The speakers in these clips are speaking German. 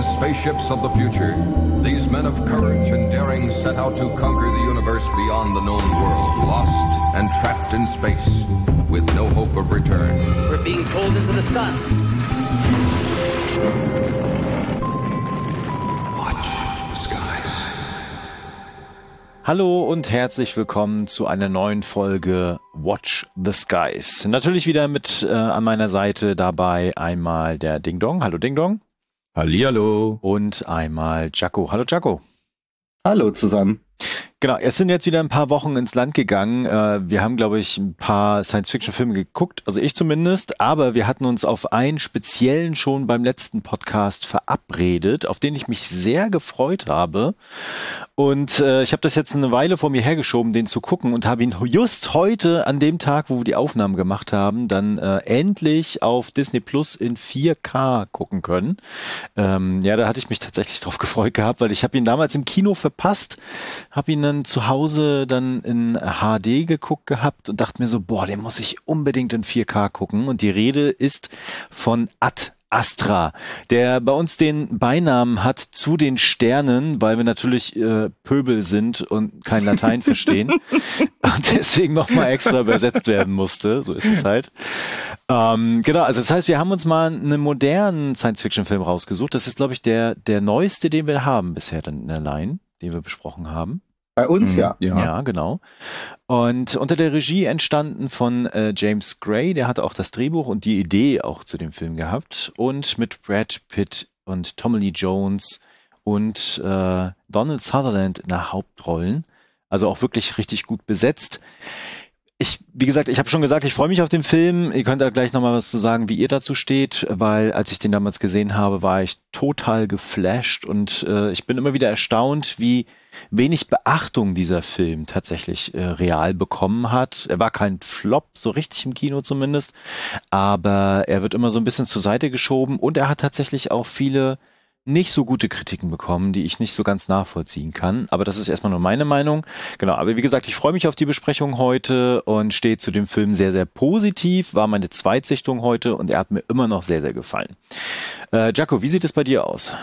spaceships of the future, these men of courage and daring set out to conquer the universe beyond the known world, lost and trapped in space, with no hope of return. We're being pulled into the sun. Watch the skies. Hallo und herzlich willkommen zu einer neuen Folge Watch the Skies. Natürlich wieder mit an meiner Seite dabei einmal der Ding Dong. Hallo Ding Dong. Hallihallo. Und einmal Jaco. Hallo Jaco. Hallo zusammen. Genau, es sind jetzt wieder ein paar Wochen ins Land gegangen. Wir haben, glaube ich, ein paar Science-Fiction-Filme geguckt, also ich zumindest, aber wir hatten uns auf einen speziellen schon beim letzten Podcast verabredet, auf den ich mich sehr gefreut habe. Und ich habe das jetzt eine Weile vor mir hergeschoben, den zu gucken, und habe ihn just heute, an dem Tag, wo wir die Aufnahmen gemacht haben, dann endlich auf Disney Plus in 4K gucken können. Ja, da hatte ich mich tatsächlich drauf gefreut gehabt, weil ich habe ihn damals im Kino verpasst, habe ihn dann zu Hause dann in HD geguckt gehabt und dachte mir so, boah, den muss ich unbedingt in 4K gucken. Und die Rede ist von Ad Astra, der bei uns den Beinamen hat zu den Sternen, weil wir natürlich Pöbel sind und kein Latein verstehen und deswegen nochmal extra übersetzt werden musste. So ist es halt. Genau, also das heißt, wir haben uns mal einen modernen Science-Fiction-Film rausgesucht. Das ist, glaube ich, der neueste, den wir haben bisher dann in der Line, den wir besprochen haben. Bei uns, ja. Ja, genau. Und unter der Regie entstanden von James Gray, der hatte auch das Drehbuch und die Idee auch zu dem Film gehabt. Und mit Brad Pitt und Tommy Lee Jones und Donald Sutherland in der Hauptrollen. Also auch wirklich richtig gut besetzt. Wie gesagt, ich habe schon gesagt, ich freue mich auf den Film. Ihr könnt da gleich nochmal was zu sagen, wie ihr dazu steht, weil als ich den damals gesehen habe, war ich total geflasht und ich bin immer wieder erstaunt, wie wenig Beachtung dieser Film tatsächlich real bekommen hat. Er war kein Flop, so richtig im Kino zumindest, aber er wird immer so ein bisschen zur Seite geschoben und er hat tatsächlich auch viele nicht so gute Kritiken bekommen, die ich nicht so ganz nachvollziehen kann. Aber das ist erstmal nur meine Meinung. Genau, aber wie gesagt, ich freue mich auf die Besprechung heute und stehe zu dem Film sehr, sehr positiv. War meine Zweitsichtung heute und er hat mir immer noch sehr, sehr gefallen. Jaco, wie sieht es bei dir aus?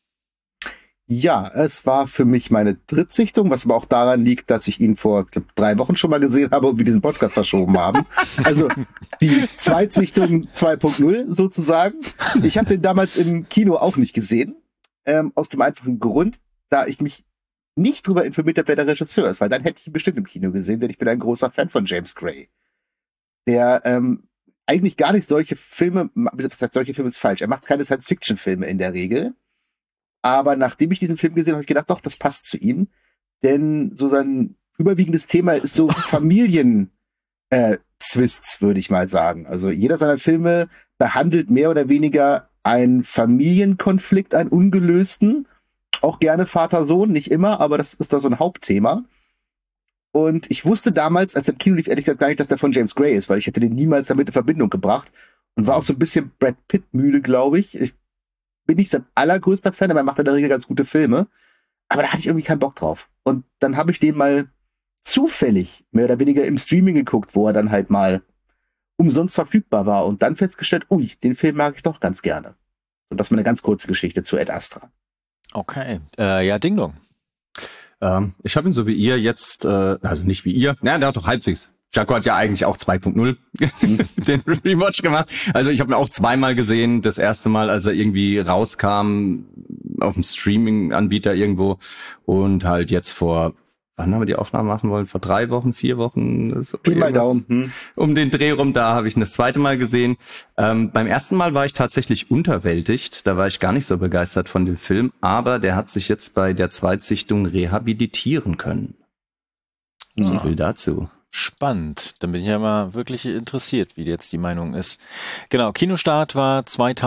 Ja, es war für mich meine Drittsichtung, was aber auch daran liegt, dass ich ihn vor 3 Wochen schon mal gesehen habe und wir diesen Podcast verschoben haben. Also die Zweitsichtung 2.0 sozusagen. Ich habe den damals im Kino auch nicht gesehen, aus dem einfachen Grund, da ich mich nicht drüber informiert habe, wer der Regisseur ist, weil dann hätte ich ihn bestimmt im Kino gesehen, denn ich bin ein großer Fan von James Gray. Der eigentlich gar nicht solche Filme, das heißt, solche Filme ist falsch, er macht keine Science-Fiction-Filme in der Regel. Aber nachdem ich diesen Film gesehen habe, habe ich gedacht, doch, das passt zu ihm. Denn so sein überwiegendes Thema ist so Familien-Twists, würde ich mal sagen. Also jeder seiner Filme behandelt mehr oder weniger einen Familienkonflikt, einen ungelösten. Auch gerne Vater-Sohn, nicht immer, aber das ist da so ein Hauptthema. Und ich wusste damals, als der im Kino lief, ehrlich gesagt gar nicht, dass der von James Gray ist, weil ich hätte den niemals damit in Verbindung gebracht. Und war auch so ein bisschen Brad Pitt-müde, glaube ich. Ich bin nicht sein allergrößter Fan, aber er macht in der Regel ganz gute Filme. Aber da hatte ich irgendwie keinen Bock drauf. Und dann habe ich den mal zufällig, mehr oder weniger im Streaming geguckt, wo er dann halt mal umsonst verfügbar war. Und dann festgestellt, ui, den Film mag ich doch ganz gerne. Und das ist mal eine ganz kurze Geschichte zu Ad Astra. Okay, ja, Ding Dong. Ich habe ihn so wie ihr jetzt, also nicht wie ihr, der hat doch halbwegs. Jaco hat ja eigentlich auch 2.0 den Rewatch gemacht. Also ich habe ihn auch zweimal gesehen. Das erste Mal, als er irgendwie rauskam auf dem Streaming-Anbieter irgendwo und halt jetzt wann haben wir die Aufnahme machen wollen? Vor 3 Wochen, 4 Wochen? Mal Daumen. Um den Dreh rum, da habe ich ihn das zweite Mal gesehen. Beim ersten Mal war ich tatsächlich unterwältigt. Da war ich gar nicht so begeistert von dem Film. Aber der hat sich jetzt bei der Zweitsichtung rehabilitieren können. So viel dazu. Spannend. Dann bin ich ja mal wirklich interessiert, wie jetzt die Meinung ist. Genau, Kinostart war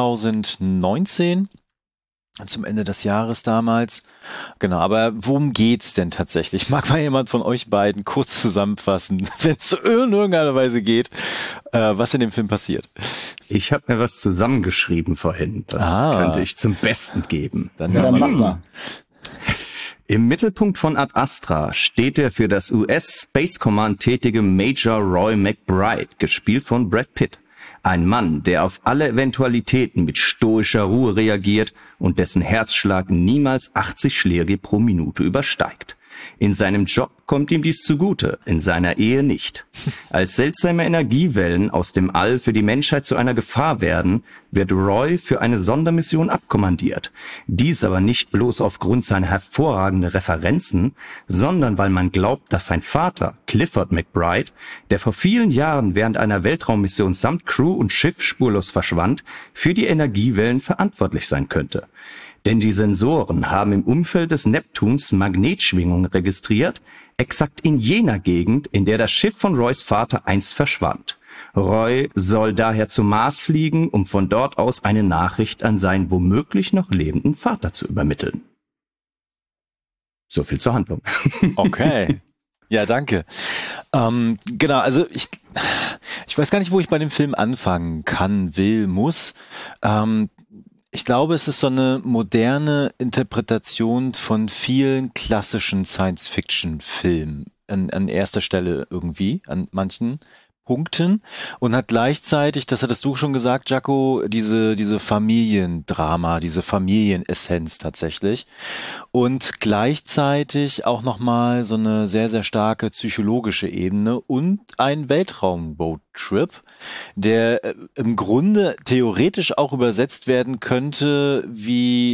2019, zum Ende des Jahres damals. Genau, aber worum geht's denn tatsächlich? Mag mal jemand von euch beiden kurz zusammenfassen, wenn es in irgendeiner Weise geht, was in dem Film passiert? Ich habe mir was zusammengeschrieben vorhin. Das könnte ich zum Besten geben. Dann mach mal. Im Mittelpunkt von Ad Astra steht der für das US Space Command tätige Major Roy McBride, gespielt von Brad Pitt. Ein Mann, der auf alle Eventualitäten mit stoischer Ruhe reagiert und dessen Herzschlag niemals 80 Schläge pro Minute übersteigt. In seinem Job kommt ihm dies zugute, in seiner Ehe nicht. Als seltsame Energiewellen aus dem All für die Menschheit zu einer Gefahr werden, wird Roy für eine Sondermission abkommandiert. Dies aber nicht bloß aufgrund seiner hervorragenden Referenzen, sondern weil man glaubt, dass sein Vater, Clifford McBride, der vor vielen Jahren während einer Weltraummission samt Crew und Schiff spurlos verschwand, für die Energiewellen verantwortlich sein könnte. Denn die Sensoren haben im Umfeld des Neptuns Magnetschwingungen registriert, exakt in jener Gegend, in der das Schiff von Roys Vater einst verschwand. Roy soll daher zum Mars fliegen, um von dort aus eine Nachricht an seinen womöglich noch lebenden Vater zu übermitteln. So viel zur Handlung. Okay. Ja, danke. Genau, also ich weiß gar nicht, wo ich bei dem Film anfangen kann, will, muss. Ich glaube, es ist so eine moderne Interpretation von vielen klassischen Science-Fiction-Filmen an erster Stelle irgendwie, an manchen Punkten und hat gleichzeitig, das hattest du schon gesagt, Jaco, diese Familiendrama, diese Familienessenz tatsächlich und gleichzeitig auch nochmal so eine sehr, sehr starke psychologische Ebene und ein Weltraum-Roadtrip, der im Grunde theoretisch auch übersetzt werden könnte wie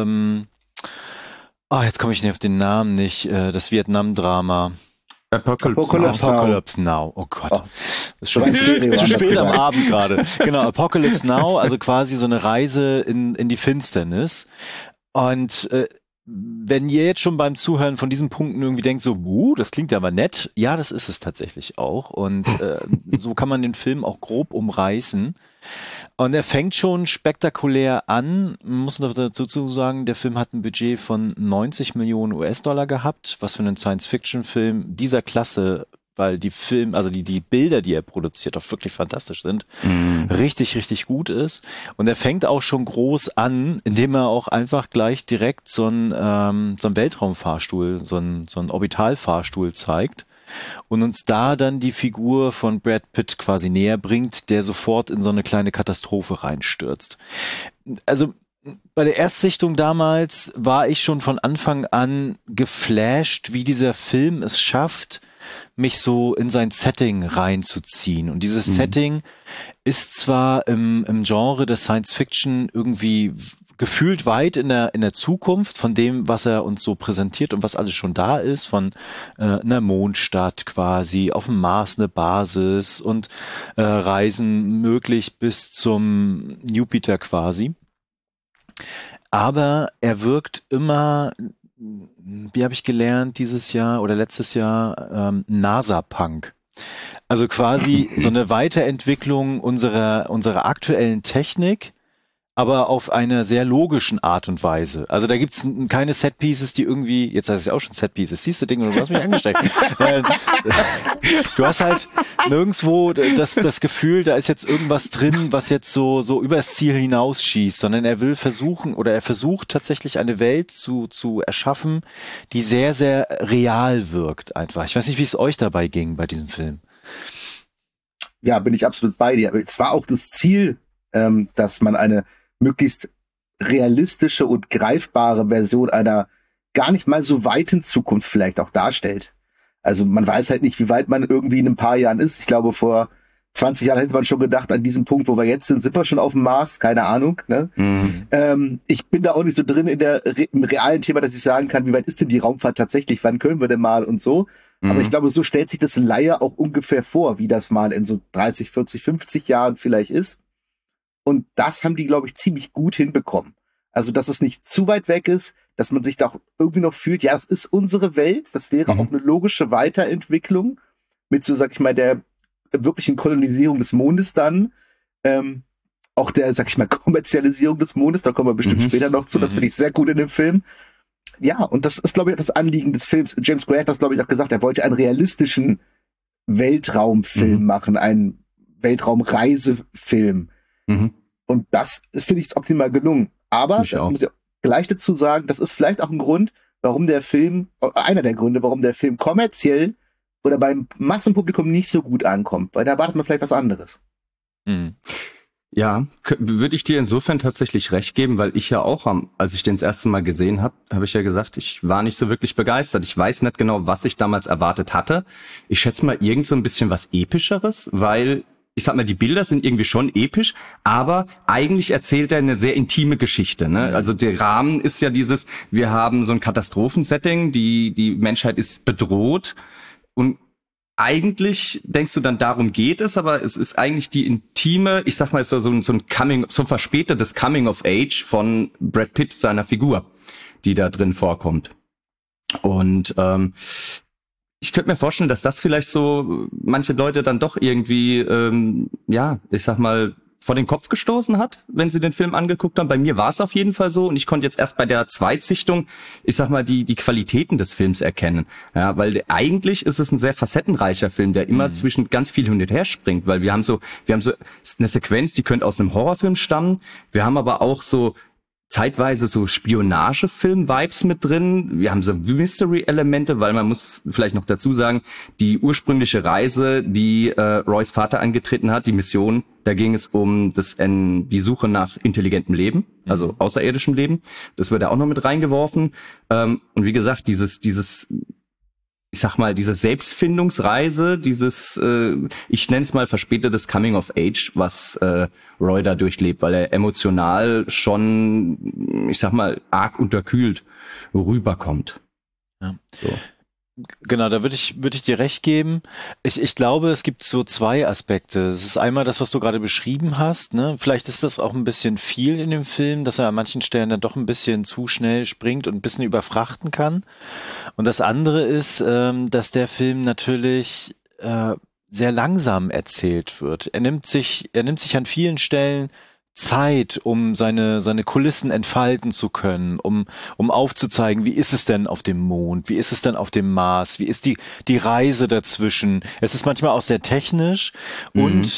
jetzt komme ich nicht auf den Namen nicht, das Vietnam-Drama. Apocalypse Now. Oh Gott. Das ist schon zu spät am Abend gerade. Genau, Apocalypse Now, also quasi so eine Reise in die Finsternis. Und wenn ihr jetzt schon beim Zuhören von diesen Punkten irgendwie denkt, so, das klingt ja aber nett, ja, das ist es tatsächlich auch. Und so kann man den Film auch grob umreißen. Und er fängt schon spektakulär an. Man muss noch dazu sagen, der Film hat ein Budget von 90 Millionen US-Dollar gehabt, was für einen Science-Fiction-Film dieser Klasse, weil die Bilder, die er produziert, auch wirklich fantastisch sind, richtig, richtig gut ist. Und er fängt auch schon groß an, indem er auch einfach gleich direkt so einen Weltraumfahrstuhl, so einen Orbitalfahrstuhl zeigt. Und uns da dann die Figur von Brad Pitt quasi näher bringt, der sofort in so eine kleine Katastrophe reinstürzt. Also bei der Erstsichtung damals war ich schon von Anfang an geflasht, wie dieser Film es schafft, mich so in sein Setting reinzuziehen. Und dieses Setting ist zwar im Genre der Science Fiction irgendwie gefühlt weit in der Zukunft von dem, was er uns so präsentiert und was alles schon da ist, von einer Mondstadt quasi, auf dem Mars eine Basis und Reisen möglich bis zum Jupiter quasi. Aber er wirkt immer, wie habe ich gelernt, dieses Jahr oder letztes Jahr, NASA-Punk. Also quasi so eine Weiterentwicklung unserer aktuellen Technik, aber auf einer sehr logischen Art und Weise. Also da gibt's keine Setpieces, die irgendwie, jetzt heißt es ja auch schon Setpieces, siehst du Dinge, du hast mich angesteckt. Du hast halt nirgendwo das Gefühl, da ist jetzt irgendwas drin, was jetzt so übers Ziel hinausschießt, sondern er versucht tatsächlich eine Welt zu erschaffen, die sehr, sehr real wirkt einfach. Ich weiß nicht, wie es euch dabei ging bei diesem Film. Ja, bin ich absolut bei dir. Es war auch das Ziel, dass man eine möglichst realistische und greifbare Version einer gar nicht mal so weiten Zukunft vielleicht auch darstellt. Also man weiß halt nicht, wie weit man irgendwie in ein paar Jahren ist. Ich glaube, vor 20 Jahren hätte man schon gedacht, an diesem Punkt, wo wir jetzt sind wir schon auf dem Mars. Keine Ahnung. Ne? Ich bin da auch nicht so drin im realen Thema, dass ich sagen kann, wie weit ist denn die Raumfahrt tatsächlich? Wann können wir denn mal und so? Aber ich glaube, so stellt sich das ein Laie auch ungefähr vor, wie das mal in so 30, 40, 50 Jahren vielleicht ist. Und das haben die, glaube ich, ziemlich gut hinbekommen. Also, dass es nicht zu weit weg ist, dass man sich da auch irgendwie noch fühlt, ja, es ist unsere Welt, das wäre auch eine logische Weiterentwicklung mit so, sag ich mal, der wirklichen Kolonisierung des Mondes dann, auch der, sag ich mal, Kommerzialisierung des Mondes, da kommen wir bestimmt später noch zu, das finde ich sehr gut in dem Film. Ja, und das ist, glaube ich, das Anliegen des Films. James Gray hat das, glaube ich, auch gesagt, er wollte einen realistischen Weltraumfilm machen, einen Weltraumreisefilm. Und das finde ich optimal gelungen. Aber ich muss ja gleich dazu sagen, das ist vielleicht auch ein Grund, einer der Gründe, warum der Film kommerziell oder beim Massenpublikum nicht so gut ankommt, weil da erwartet man vielleicht was anderes. Mhm. Ja, würde ich dir insofern tatsächlich recht geben, weil ich ja auch, als ich den das erste Mal gesehen habe, habe ich ja gesagt, ich war nicht so wirklich begeistert. Ich weiß nicht genau, was ich damals erwartet hatte. Ich schätze mal irgend so ein bisschen was Epischeres, weil ich sag mal, die Bilder sind irgendwie schon episch, aber eigentlich erzählt er eine sehr intime Geschichte, ne? Also der Rahmen ist ja dieses, wir haben so ein Katastrophensetting, die Menschheit ist bedroht und eigentlich denkst du dann, darum geht es, aber es ist eigentlich die intime, ich sag mal, so ein so ein verspätetes Coming of Age von Brad Pitt, seiner Figur, die da drin vorkommt. Und ich könnte mir vorstellen, dass das vielleicht so manche Leute dann doch irgendwie, ich sag mal, vor den Kopf gestoßen hat, wenn sie den Film angeguckt haben. Bei mir war es auf jeden Fall so und ich konnte jetzt erst bei der Zweitsichtung, ich sag mal, die Qualitäten des Films erkennen. Ja, weil eigentlich ist es ein sehr facettenreicher Film, der immer zwischen ganz viel hin und her springt, weil wir haben so eine Sequenz, die könnte aus einem Horrorfilm stammen. Wir haben aber auch so zeitweise so Spionagefilm-Vibes mit drin. Wir haben so Mystery-Elemente, weil man muss vielleicht noch dazu sagen, die ursprüngliche Reise, die Roys Vater angetreten hat, die Mission, da ging es um die Suche nach intelligentem Leben, also außerirdischem Leben. Das wird da auch noch mit reingeworfen. Und wie gesagt, ich sag mal, diese Selbstfindungsreise, ich nenne es mal verspätetes Coming of Age, was Roy da durchlebt, weil er emotional schon, ich sag mal, arg unterkühlt rüberkommt. Ja. So. Genau, da würde ich dir recht geben. Ich glaube, es gibt so zwei Aspekte. Es ist einmal das, was du gerade beschrieben hast, ne? Vielleicht ist das auch ein bisschen viel in dem Film, dass er an manchen Stellen dann doch ein bisschen zu schnell springt und ein bisschen überfrachten kann. Und das andere ist, dass der Film natürlich sehr langsam erzählt wird. Er nimmt sich an vielen Stellen Zeit, um seine Kulissen entfalten zu können, um aufzuzeigen, wie ist es denn auf dem Mond, wie ist es denn auf dem Mars, wie ist die Reise dazwischen. Es ist manchmal auch sehr technisch und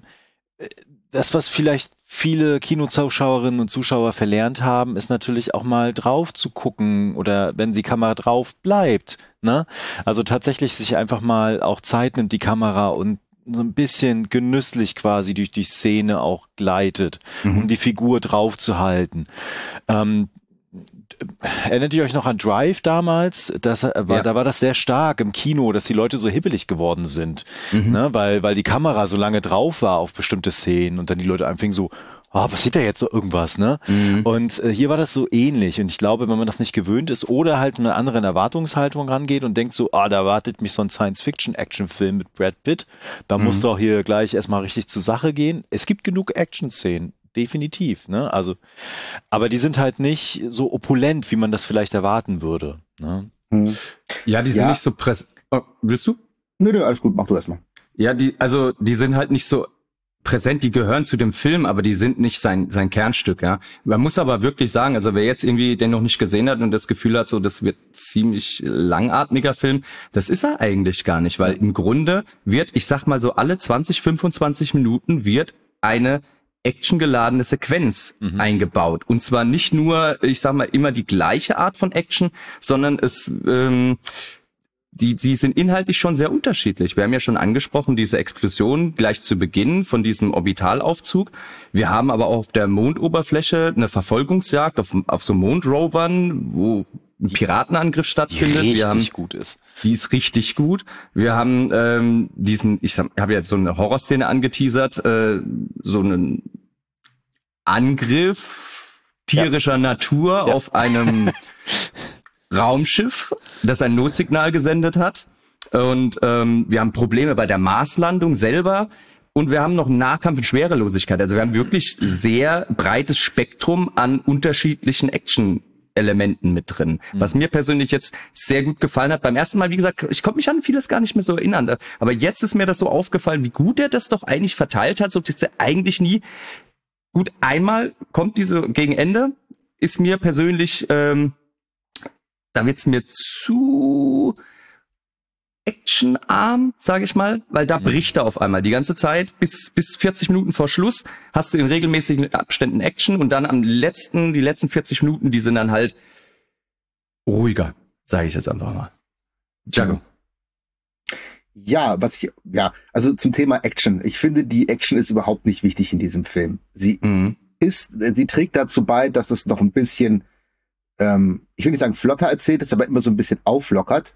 das, was vielleicht viele Kinozuschauerinnen und Zuschauer verlernt haben, ist natürlich auch mal drauf zu gucken oder wenn die Kamera drauf bleibt, ne? Also tatsächlich sich einfach mal auch Zeit nimmt, die Kamera und so ein bisschen genüsslich quasi durch die Szene auch gleitet, um die Figur drauf zu halten. Erinnert ihr euch noch an Drive damals? Da war das sehr stark im Kino, dass die Leute so hibbelig geworden sind, ne? Weil die Kamera so lange drauf war auf bestimmte Szenen und dann die Leute anfingen so, was sieht da jetzt so irgendwas, ne? Und hier war das so ähnlich und ich glaube, wenn man das nicht gewöhnt ist oder halt mit einer anderen Erwartungshaltung rangeht und denkt so, da erwartet mich so ein Science-Fiction-Action-Film mit Brad Pitt, da musst du auch hier gleich erstmal richtig zur Sache gehen. Es gibt genug Action-Szenen, definitiv, ne? Also, aber die sind halt nicht so opulent, wie man das vielleicht erwarten würde, ne? Ja, die sind nicht so willst du? Nö, alles gut, mach du erstmal. Ja, die sind halt nicht so präsent, die gehören zu dem Film, aber die sind nicht sein Kernstück, ja. Man muss aber wirklich sagen, also wer jetzt irgendwie den noch nicht gesehen hat und das Gefühl hat, so das wird ziemlich langatmiger Film, das ist er eigentlich gar nicht, weil im Grunde wird, ich sag mal so alle 20, 25 Minuten wird eine actiongeladene Sequenz eingebaut. Und zwar nicht nur, ich sag mal, immer die gleiche Art von Action, sondern die sind inhaltlich schon sehr unterschiedlich. Wir haben ja schon angesprochen, diese Explosion gleich zu Beginn von diesem Orbitalaufzug. Wir haben aber auch auf der Mondoberfläche eine Verfolgungsjagd auf so Mondrovern, wo ein Piratenangriff stattfindet. Die richtig gut ist. Die ist richtig gut. Wir haben ich habe ja so eine Horrorszene angeteasert, so einen Angriff tierischer Natur auf einem Raumschiff, das ein Notsignal gesendet hat. Und wir haben Probleme bei der Marslandung selber. Und wir haben noch einen Nahkampf in Schwerelosigkeit. Also wir haben wirklich sehr breites Spektrum an unterschiedlichen Action-Elementen mit drin. Was mir persönlich jetzt sehr gut gefallen hat. Beim ersten Mal, wie gesagt, ich konnte mich an vieles gar nicht mehr so erinnern. Aber jetzt ist mir das so aufgefallen, wie gut er das doch eigentlich verteilt hat. So dass er eigentlich nie... Gut, einmal kommt gegen Ende, ist mir persönlich... da wird's mir zu actionarm, sage ich mal, weil da bricht er auf einmal die ganze Zeit. Bis 40 Minuten vor Schluss hast du in regelmäßigen Abständen Action und dann die letzten 40 Minuten, die sind dann halt ruhiger, sage ich jetzt einfach mal. Django. Also zum Thema Action. Ich finde, die Action ist überhaupt nicht wichtig in diesem Film. Sie trägt dazu bei, dass es noch ein bisschen, ich will nicht sagen flotter erzählt ist, aber immer so ein bisschen auflockert.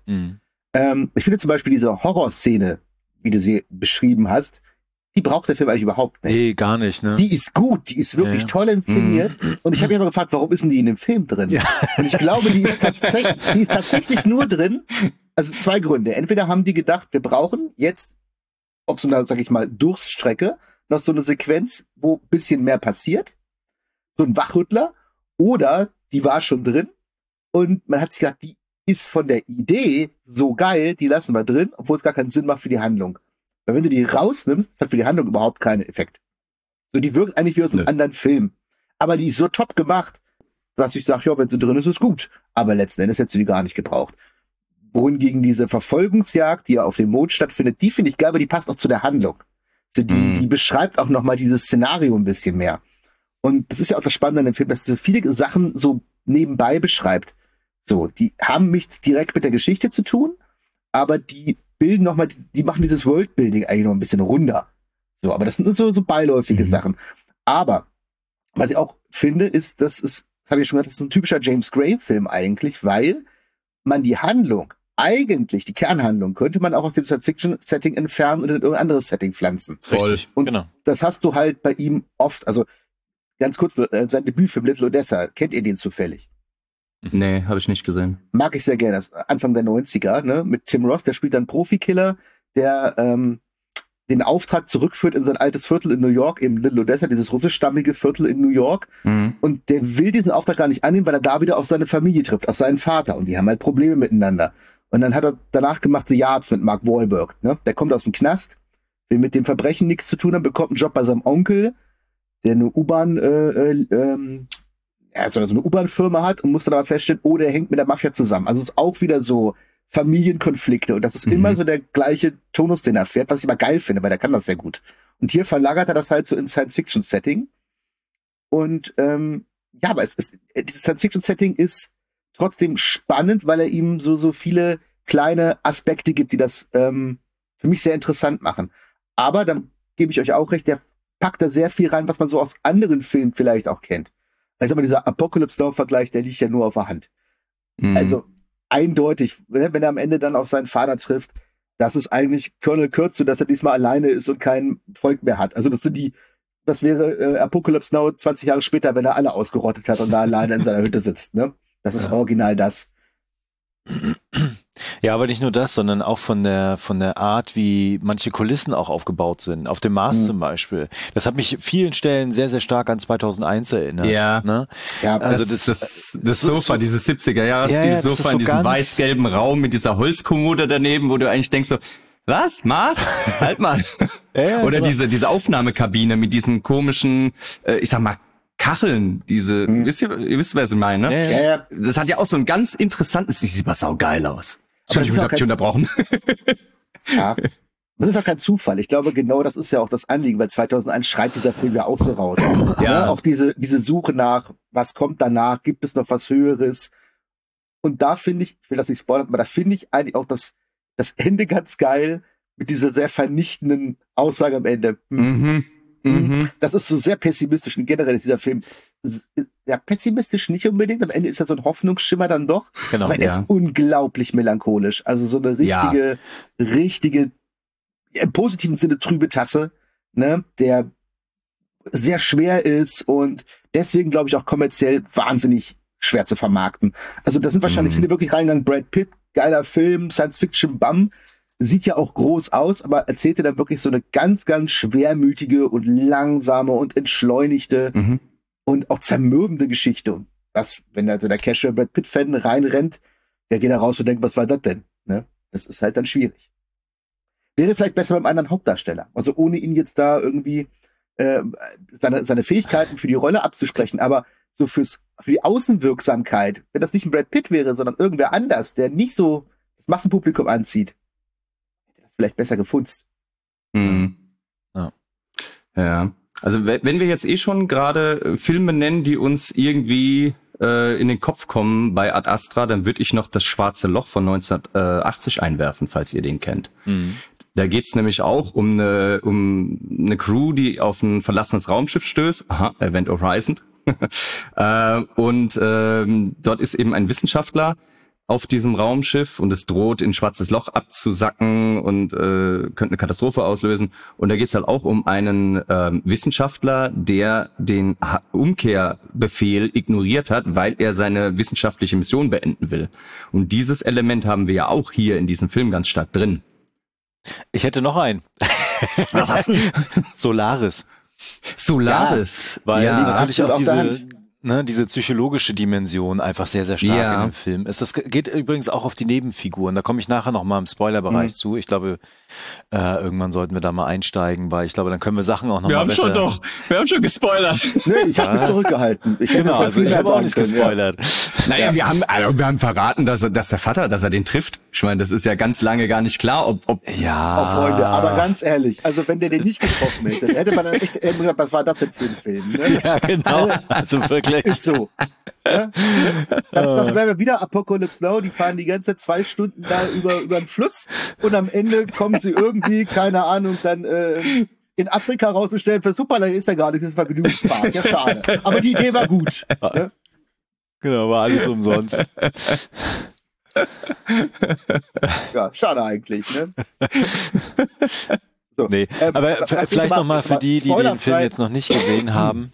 Ich finde zum Beispiel diese Horrorszene, wie du sie beschrieben hast, die braucht der Film eigentlich überhaupt nicht. Nee, gar nicht, ne? Die ist gut, die ist wirklich toll inszeniert. Und ich habe mich aber gefragt, warum ist denn die in dem Film drin? Ja. Und ich glaube, die ist tatsächlich nur drin. Also 2 Gründe. Entweder haben die gedacht, wir brauchen jetzt auf so einer, sag ich mal, Durststrecke noch so eine Sequenz, wo ein bisschen mehr passiert. So ein Wachrüttler. Oder die war schon drin. Und man hat sich gedacht, die ist von der Idee so geil, die lassen wir drin, obwohl es gar keinen Sinn macht für die Handlung. Weil wenn du die rausnimmst, hat für die Handlung überhaupt keinen Effekt. So, die wirkt eigentlich wie aus einem anderen Film. Aber die ist so top gemacht, dass ich sage, ja, wenn sie drin ist, ist gut. Aber letzten Endes hättest du die gar nicht gebraucht. Wohingegen diese Verfolgungsjagd, die ja auf dem Mond stattfindet, die finde ich geil, aber die passt auch zu der Handlung. So, die beschreibt auch nochmal dieses Szenario ein bisschen mehr. Und das ist ja auch das Spannende an dem Film, dass so viele Sachen so nebenbei beschreibt. So, die haben nichts direkt mit der Geschichte zu tun, aber die bilden nochmal, die machen dieses Worldbuilding eigentlich noch ein bisschen runder. So, aber das sind nur so beiläufige Sachen. Aber, was ich auch finde, ist, das habe ich schon gesagt, das ist ein typischer James Gray-Film eigentlich, weil man die Handlung, eigentlich die Kernhandlung, könnte man auch aus dem Science-Fiction-Setting entfernen und in irgendein anderes Setting pflanzen. Voll. Und das hast du halt bei ihm oft, also ganz kurz, sein Debütfilm Little Odessa, kennt ihr den zufällig? Nee, habe ich nicht gesehen. Mag ich sehr gerne. Das ist Anfang der 90er, ne? Mit Tim Roth, der spielt dann Profikiller, der den Auftrag zurückführt in sein altes Viertel in New York, eben Little Odessa, dieses russischstammige Viertel in New York. Und der will diesen Auftrag gar nicht annehmen, weil er da wieder auf seine Familie trifft, auf seinen Vater. Und die haben halt Probleme miteinander. Und dann hat er danach gemacht The Yards mit Mark Wahlberg. Ne? Der kommt aus dem Knast, will mit dem Verbrechen nichts zu tun haben, bekommt einen Job bei seinem Onkel, der eine U-Bahn so eine U-Bahn-Firma hat und muss dann aber feststellen, oh, der hängt mit der Mafia zusammen. Also es ist auch wieder so Familienkonflikte und das ist immer so der gleiche Tonus, den er fährt, was ich immer geil finde, weil der kann das sehr gut. Und hier verlagert er das halt so in Science-Fiction-Setting. Und aber dieses Science-Fiction-Setting ist trotzdem spannend, weil er ihm so viele kleine Aspekte gibt, die das für mich sehr interessant machen. Aber dann gebe ich euch auch recht, der packt da sehr viel rein, was man so aus anderen Filmen vielleicht auch kennt. Ich sag mal, dieser Apocalypse Now-Vergleich, der liegt ja nur auf der Hand. Also eindeutig, wenn er am Ende dann auf seinen Vater trifft, das ist eigentlich Colonel Kurtz, dass er diesmal alleine ist und kein Volk mehr hat. Also das wäre Apocalypse Now 20 Jahre später, wenn er alle ausgerottet hat und da alleine in seiner Hütte sitzt. Ne? Das ist original das. Ja, aber nicht nur das, sondern auch von der Art, wie manche Kulissen auch aufgebaut sind. Auf dem Mars zum Beispiel. Das hat mich vielen Stellen sehr, sehr stark an 2001 erinnert. Ja. Ne? Ja, also das Sofa, dieses 70er-Jahres-Stil-Sofa in diesem weiß-gelben Raum mit dieser Holzkommode daneben, wo du eigentlich denkst so, was? Mars? Halt mal. Oder diese Aufnahmekabine mit diesen komischen, ich sag mal, Kacheln, ihr wisst, wer sie meinen, ne? Ja. Das hat ja auch so ein ganz interessantes, das sieht aber saugeil aus. Entschuldigung, ich hab dich unterbrochen. Ja, das ist auch kein Zufall. Ich glaube, genau das ist ja auch das Anliegen, weil 2001 schreit dieser Film ja auch so raus. Ja. Ne? Auch diese Suche nach, was kommt danach, gibt es noch was Höheres? Und da finde ich will das nicht spoilern, aber da finde ich eigentlich auch das Ende ganz geil mit dieser sehr vernichtenden Aussage am Ende. Das ist so sehr pessimistisch und generell ist dieser Film ja pessimistisch nicht unbedingt. Am Ende ist er so ein Hoffnungsschimmer dann doch. Genau, aber er ist unglaublich melancholisch. Also so eine richtige, im positiven Sinne trübe Tasse, ne, der sehr schwer ist und deswegen glaube ich auch kommerziell wahnsinnig schwer zu vermarkten. Also da sind wahrscheinlich viele wirklich reingegangen. Brad Pitt, geiler Film, Science-Fiction-Bam. Sieht ja auch groß aus, aber erzählte dann wirklich so eine ganz, ganz schwermütige und langsame und entschleunigte und auch zermürbende Geschichte. Und das, wenn da so der Casual Brad Pitt-Fan reinrennt, der geht da raus und denkt, was war das denn? Ne? Das ist halt dann schwierig. Wäre vielleicht besser beim anderen Hauptdarsteller. Also ohne ihn jetzt da irgendwie seine Fähigkeiten für die Rolle abzusprechen, aber so für die Außenwirksamkeit, wenn das nicht ein Brad Pitt wäre, sondern irgendwer anders, der nicht so das Massenpublikum anzieht, vielleicht besser gefunzt. Ja. Also wenn wir jetzt schon gerade Filme nennen, die uns irgendwie in den Kopf kommen bei Ad Astra, dann würde ich noch das Schwarze Loch von 1980 einwerfen, falls ihr den kennt. Mhm. Da geht's nämlich auch um eine Crew, die auf ein verlassenes Raumschiff stößt. Aha, Event Horizon. Und dort ist eben ein Wissenschaftler auf diesem Raumschiff und es droht, in ein schwarzes Loch abzusacken und könnte eine Katastrophe auslösen. Und da geht's halt auch um einen Wissenschaftler, der den Umkehrbefehl ignoriert hat, weil er seine wissenschaftliche Mission beenden will. Und dieses Element haben wir ja auch hier in diesem Film ganz stark drin. Ich hätte noch einen. Was hast du denn? Solaris. Solaris. Weil ja, natürlich auch diese psychologische Dimension einfach sehr, sehr stark in dem Film ist. Das geht übrigens auch auf die Nebenfiguren. Da komme ich nachher noch mal im Spoilerbereich zu. Ich glaube, irgendwann sollten wir da mal einsteigen, weil ich glaube, dann können wir Sachen auch noch mal besser... Wir haben schon gespoilert. Nee, ich habe mich zurückgehalten. Ich habe auch nicht gespoilert. Ja. Naja, wir haben verraten, dass der Vater, dass er den trifft. Ich meine, das ist ja ganz lange gar nicht klar, ob Freunde, aber ganz ehrlich, also wenn der den nicht getroffen hätte, hätte man dann echt gesagt, was war das denn für ein Film? Ne? Ja, genau. Also wirklich. Ist so. Ja? Das wäre wieder Apocalypse Now, die fahren die ganze Zeit 2 Stunden da über einen Fluss und am Ende kommen sie irgendwie, keine Ahnung, dann in Afrika raus und stellen fest, super, da ist ja gar nicht, das ist ein Vergnügungspark. Ja, schade. Aber die Idee war gut. Ne? Genau, war alles umsonst. Ja, schade eigentlich, ne? So, nee, aber vielleicht nochmal für die den Film jetzt noch nicht gesehen haben.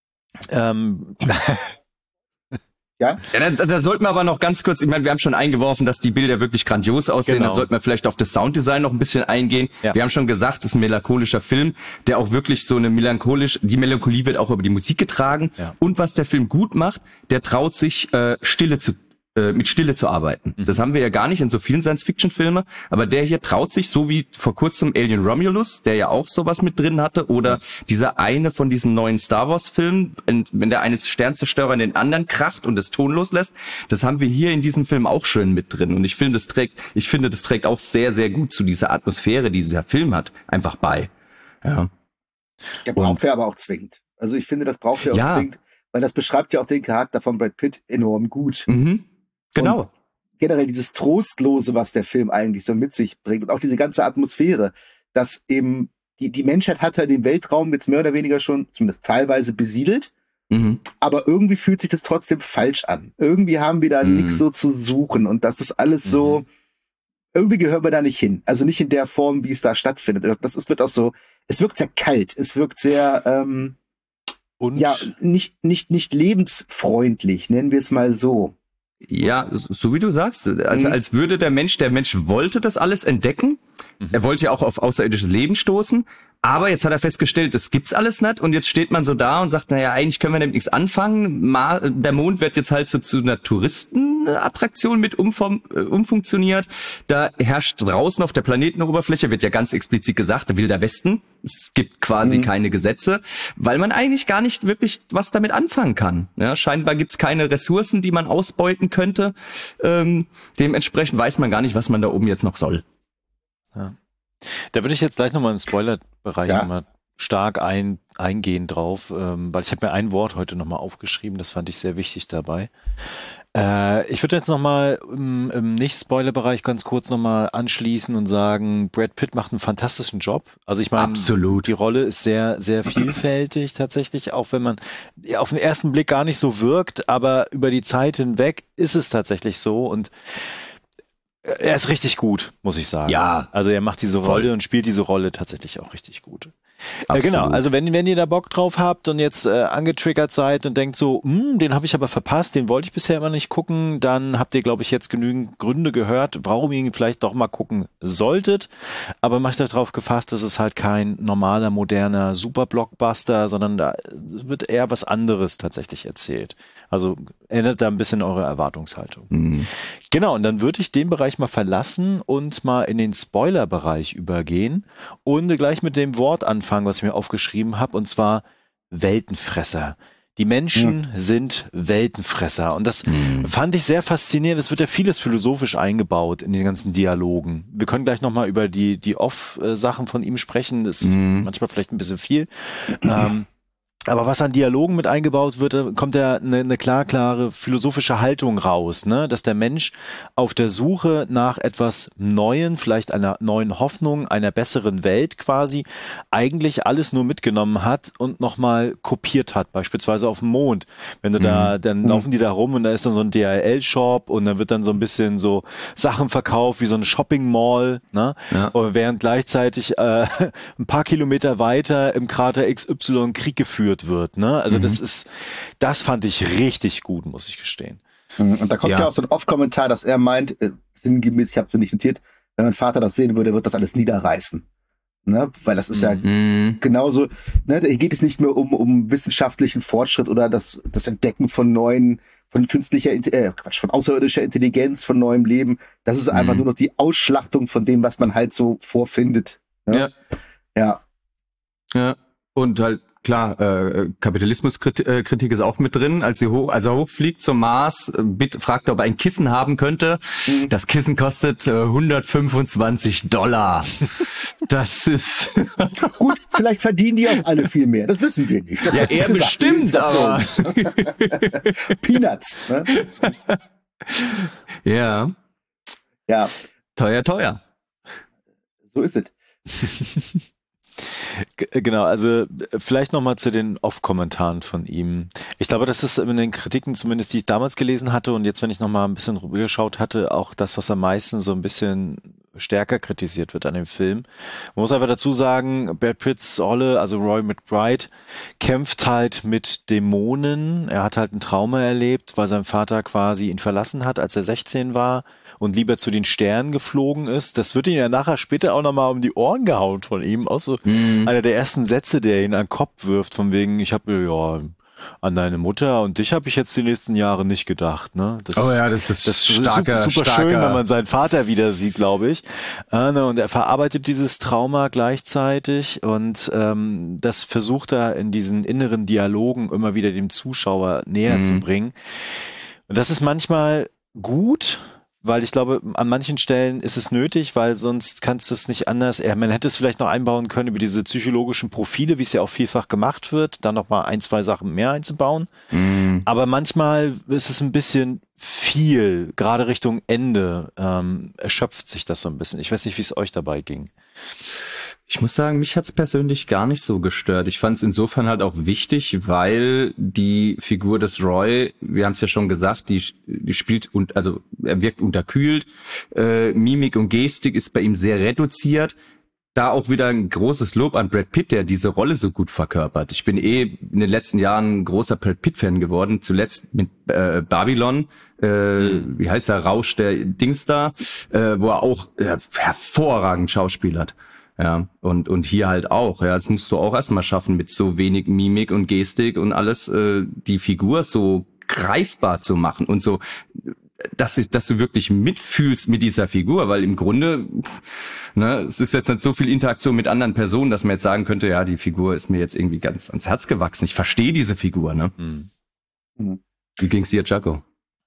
Ja, da sollten wir aber noch ganz kurz, ich meine, wir haben schon eingeworfen, dass die Bilder wirklich grandios aussehen, Dann sollten wir vielleicht auf das Sounddesign noch ein bisschen eingehen. Ja. Wir haben schon gesagt, es ist ein melancholischer Film, der auch wirklich so die Melancholie wird auch über die Musik getragen. Ja. Und was der Film gut macht, der traut sich, mit Stille zu arbeiten. Das haben wir ja gar nicht in so vielen Science-Fiction-Filmen, aber der hier traut sich, so wie vor kurzem Alien Romulus, der ja auch sowas mit drin hatte, oder dieser eine von diesen neuen Star Wars-Filmen, wenn der eine Sternzerstörer in den anderen kracht und es tonlos lässt, das haben wir hier in diesem Film auch schön mit drin. Und ich finde, das trägt auch sehr, sehr gut zu dieser Atmosphäre, die dieser Film hat, einfach bei. Ja. Der braucht er aber auch zwingend. Also ich finde, das braucht er auch zwingend, weil das beschreibt ja auch den Charakter von Brad Pitt enorm gut. Mhm. Genau. Und generell dieses Trostlose, was der Film eigentlich so mit sich bringt und auch diese ganze Atmosphäre, dass eben die Menschheit hat ja den Weltraum jetzt mehr oder weniger schon zumindest teilweise besiedelt, aber irgendwie fühlt sich das trotzdem falsch an. Irgendwie haben wir da nichts so zu suchen und das ist alles so, irgendwie gehören wir da nicht hin. Also nicht in der Form, wie es da stattfindet. Wird auch so, es wirkt sehr kalt, es wirkt sehr, nicht lebensfreundlich, nennen wir es mal so. Ja, so wie du sagst, also als würde der Mensch wollte das alles entdecken, er wollte ja auch auf außerirdisches Leben stoßen, aber jetzt hat er festgestellt, das gibt's alles nicht und jetzt steht man so da und sagt, naja, eigentlich können wir damit nichts anfangen, der Mond wird jetzt halt so zu einer Touristenattraktion mit umfunktioniert, da herrscht draußen auf der Planetenoberfläche, wird ja ganz explizit gesagt, der Wilder Westen, es gibt quasi keine Gesetze, weil man eigentlich gar nicht wirklich was damit anfangen kann. Ja, scheinbar gibt's keine Ressourcen, die man ausbeuten könnte, dementsprechend weiß man gar nicht, was man da oben jetzt noch soll. Ja. Da würde ich jetzt gleich nochmal im Spoiler-Bereich nochmal stark eingehen drauf, weil ich habe mir ein Wort heute nochmal aufgeschrieben, das fand ich sehr wichtig dabei. Ich würde jetzt nochmal im Nicht-Spoiler-Bereich ganz kurz nochmal anschließen und sagen, Brad Pitt macht einen fantastischen Job. Also ich meine, die Rolle ist sehr, sehr vielfältig tatsächlich, auch wenn man auf den ersten Blick gar nicht so wirkt, aber über die Zeit hinweg ist es tatsächlich so und er ist richtig gut, muss ich sagen. Ja. Also er macht diese Rolle und spielt diese Rolle tatsächlich auch richtig gut. Genau, also wenn ihr da Bock drauf habt und jetzt angetriggert seid und denkt so, den habe ich aber verpasst, den wollte ich bisher immer nicht gucken, dann habt ihr, glaube ich, jetzt genügend Gründe gehört, warum ihr ihn vielleicht doch mal gucken solltet. Aber macht euch darauf gefasst, das ist halt kein normaler, moderner Super-Blockbuster, sondern da wird eher was anderes tatsächlich erzählt. Also ändert da ein bisschen eure Erwartungshaltung. Genau, und dann würde ich den Bereich mal verlassen und mal in den Spoiler-Bereich übergehen und gleich mit dem Wort anfangen, was ich mir aufgeschrieben habe, und zwar Weltenfresser. Die Menschen sind Weltenfresser. Und das fand ich sehr faszinierend. Es wird ja vieles philosophisch eingebaut in den ganzen Dialogen. Wir können gleich nochmal über die Off-Sachen von ihm sprechen. Das ist manchmal vielleicht ein bisschen viel. Aber was an Dialogen mit eingebaut wird, kommt ja eine klare philosophische Haltung raus, ne? Dass der Mensch auf der Suche nach etwas Neuen, vielleicht einer neuen Hoffnung, einer besseren Welt quasi, eigentlich alles nur mitgenommen hat und nochmal kopiert hat, beispielsweise auf dem Mond. Wenn du dann laufen die da rum und da ist dann so ein DHL-Shop und dann wird dann so ein bisschen so Sachen verkauft, wie so eine Shopping-Mall, ne? Ja. Und während gleichzeitig ein paar Kilometer weiter im Krater XY Krieg geführt wird, ne? Also das fand ich richtig gut, muss ich gestehen. Und da kommt ja auch so ein Off-Kommentar, dass er meint, sinngemäß, ich habe es nicht notiert, wenn mein Vater das sehen würde, wird das alles niederreißen. Ne? Weil das ist ja genauso, ne? Hier geht es nicht mehr um wissenschaftlichen Fortschritt oder das Entdecken von von von außerirdischer Intelligenz, von neuem Leben. Das ist einfach nur noch die Ausschlachtung von dem, was man halt so vorfindet. Ne? Ja. Und halt, klar, Kapitalismuskritik ist auch mit drin. Als er hochfliegt zum Mars, fragt er, ob er ein Kissen haben könnte. Das Kissen kostet $125. Das ist... Gut, vielleicht verdienen die auch alle viel mehr. Das wissen wir nicht. Das ja, er bestimmt, aber... Peanuts. Ne? Ja. Ja. Teuer. So ist es. Genau, also vielleicht nochmal zu den Off-Kommentaren von ihm. Ich glaube, das ist in den Kritiken zumindest, die ich damals gelesen hatte und jetzt, wenn ich nochmal ein bisschen rübergeschaut hatte, auch das, was am meisten so ein bisschen stärker kritisiert wird an dem Film. Man muss einfach dazu sagen, Brad Pitts Rolle, also Roy McBride, kämpft halt mit Dämonen. Er hat halt ein Trauma erlebt, weil sein Vater quasi ihn verlassen hat, als er 16 war und lieber zu den Sternen geflogen ist. Das wird ihn ja nachher später auch nochmal um die Ohren gehauen von ihm. Auch so einer der ersten Sätze, der ihn an den Kopf wirft, von wegen, ich habe an deine Mutter und dich habe ich jetzt die nächsten Jahre nicht gedacht. Ne? Das ist super schön, wenn man seinen Vater wieder sieht, glaube ich. Und er verarbeitet dieses Trauma gleichzeitig und das versucht er in diesen inneren Dialogen immer wieder dem Zuschauer näher zu bringen. Und das ist manchmal gut, weil ich glaube, an manchen Stellen ist es nötig, weil sonst kannst du es nicht anders. Man hätte es vielleicht noch einbauen können über diese psychologischen Profile, wie es ja auch vielfach gemacht wird, dann noch mal 1, 2 Sachen mehr einzubauen. Aber manchmal ist es ein bisschen viel, gerade Richtung Ende erschöpft sich das so ein bisschen. Ich weiß nicht, wie es euch dabei ging. Ich muss sagen, mich hat's persönlich gar nicht so gestört. Ich fand es insofern halt auch wichtig, weil die Figur des Roy, wir haben es ja schon gesagt, die spielt also er wirkt unterkühlt, Mimik und Gestik ist bei ihm sehr reduziert. Da auch wieder ein großes Lob an Brad Pitt, der diese Rolle so gut verkörpert. Ich bin in den letzten Jahren ein großer Brad Pitt-Fan geworden, zuletzt mit Babylon, wie heißt der, Rausch der Dings da, wo er auch hervorragend schauspielert. Ja, und hier halt auch. Ja, das musst du auch erstmal schaffen, mit so wenig Mimik und Gestik und alles, die Figur so greifbar zu machen und so, dass du wirklich mitfühlst mit dieser Figur, weil im Grunde, ne, es ist jetzt nicht so viel Interaktion mit anderen Personen, dass man jetzt sagen könnte, ja, die Figur ist mir jetzt irgendwie ganz ans Herz gewachsen. Ich verstehe diese Figur, ne? Wie ging's dir, Jaco?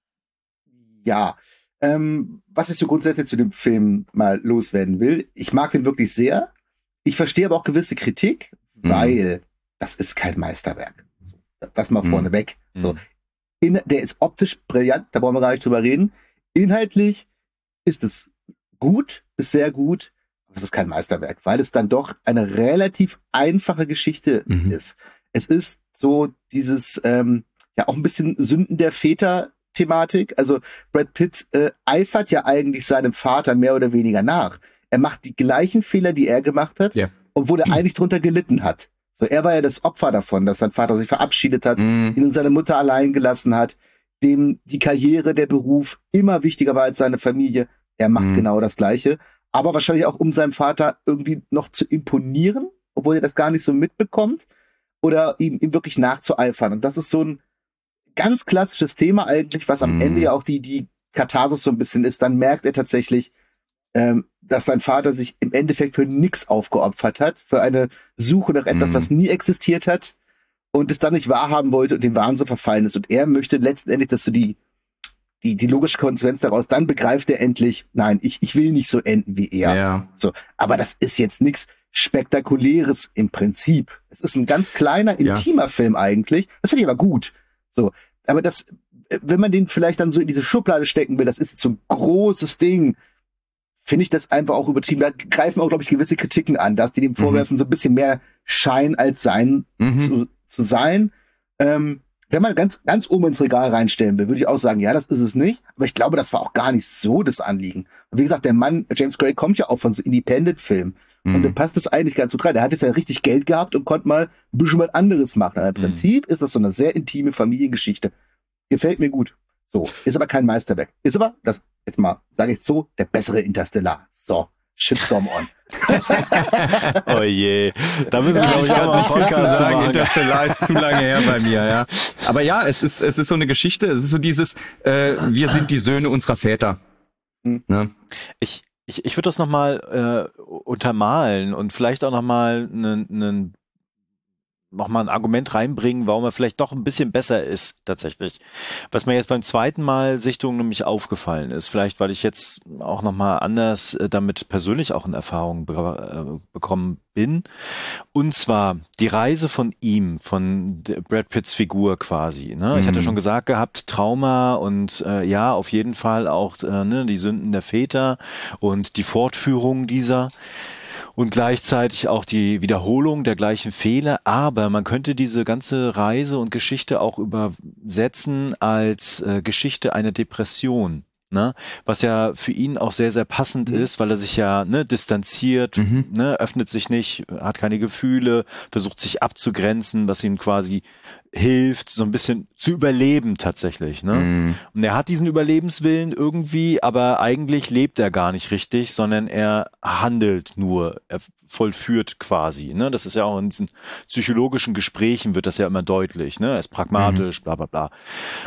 Ja, was ich so grundsätzlich zu dem Film mal loswerden will, ich mag den wirklich sehr. Ich verstehe aber auch gewisse Kritik, weil das ist kein Meisterwerk. Das mal vorneweg. So. Der ist optisch brillant, da brauchen wir gar nicht drüber reden. Inhaltlich ist es gut, ist sehr gut, aber es ist kein Meisterwerk, weil es dann doch eine relativ einfache Geschichte ist. Es ist so dieses, auch ein bisschen Sünden der Väter Thematik. Also Brad Pitt eifert ja eigentlich seinem Vater mehr oder weniger nach. Er macht die gleichen Fehler, die er gemacht hat, obwohl er eigentlich drunter gelitten hat. So, er war ja das Opfer davon, dass sein Vater sich verabschiedet hat, ihn und seine Mutter allein gelassen hat, dem die Karriere, der Beruf immer wichtiger war als seine Familie. Er macht genau das Gleiche, aber wahrscheinlich auch, um seinem Vater irgendwie noch zu imponieren, obwohl er das gar nicht so mitbekommt, oder ihm wirklich nachzueifern. Und das ist so ein ganz klassisches Thema eigentlich, was am Ende ja auch die Katharsis so ein bisschen ist. Dann merkt er tatsächlich, dass sein Vater sich im Endeffekt für nichts aufgeopfert hat, für eine Suche nach etwas, was nie existiert hat und es dann nicht wahrhaben wollte und dem Wahnsinn verfallen ist. Und er möchte letztendlich, dass du die logische Konsequenz daraus, dann begreift er endlich, nein, ich will nicht so enden wie er. Ja. So, aber das ist jetzt nichts Spektakuläres im Prinzip. Es ist ein ganz kleiner, intimer Film eigentlich. Das finde ich aber gut. So. Aber das, wenn man den vielleicht dann so in diese Schublade stecken will, das ist jetzt so ein großes Ding, finde ich das einfach auch übertrieben. Da greifen auch, glaube ich, gewisse Kritiken an, dass die dem vorwerfen, so ein bisschen mehr Schein als Sein zu sein. Wenn man ganz oben ins Regal reinstellen will, würde ich auch sagen, ja, das ist es nicht. Aber ich glaube, das war auch gar nicht so das Anliegen. Und wie gesagt, der Mann, James Gray, kommt ja auch von so Independent-Filmen. Und da passt das eigentlich ganz gut rein. Der hat jetzt ja richtig Geld gehabt und konnte mal ein bisschen was anderes machen. Aber im Prinzip ist das so eine sehr intime Familiengeschichte. Gefällt mir gut. So, ist aber kein Meisterwerk. Ist aber, das jetzt mal, sage ich so, der bessere Interstellar. So, Shitstorm on. Oh je. Da müssen wir, glaube ich, auch nicht viel zu sagen. machen. Interstellar ist zu lange her bei mir, ja. Aber ja, es ist so eine Geschichte. Es ist so dieses, wir sind die Söhne unserer Väter. Ne? Ich würde das nochmal untermalen und vielleicht auch nochmal ein Argument reinbringen, warum er vielleicht doch ein bisschen besser ist, tatsächlich. Was mir jetzt beim zweiten Mal Sichtung nämlich aufgefallen ist, vielleicht weil ich jetzt auch nochmal anders damit persönlich auch in Erfahrung bekommen bin, und zwar die Reise von ihm, von Brad Pitts Figur quasi. Ne? Ich hatte schon gesagt gehabt, Trauma und ja, auf jeden Fall auch die Sünden der Väter und die Fortführung dieser. Und gleichzeitig auch die Wiederholung der gleichen Fehler, aber man könnte diese ganze Reise und Geschichte auch übersetzen als Geschichte einer Depression, ne? Was ja für ihn auch sehr, sehr passend ist, weil er sich ja distanziert, öffnet sich nicht, hat keine Gefühle, versucht sich abzugrenzen, was ihm quasi hilft, so ein bisschen zu überleben tatsächlich, ne? Und er hat diesen Überlebenswillen irgendwie, aber eigentlich lebt er gar nicht richtig, sondern er handelt nur, er vollführt quasi, ne? Das ist ja auch in diesen psychologischen Gesprächen wird das ja immer deutlich, ne? Er ist pragmatisch, bla bla bla.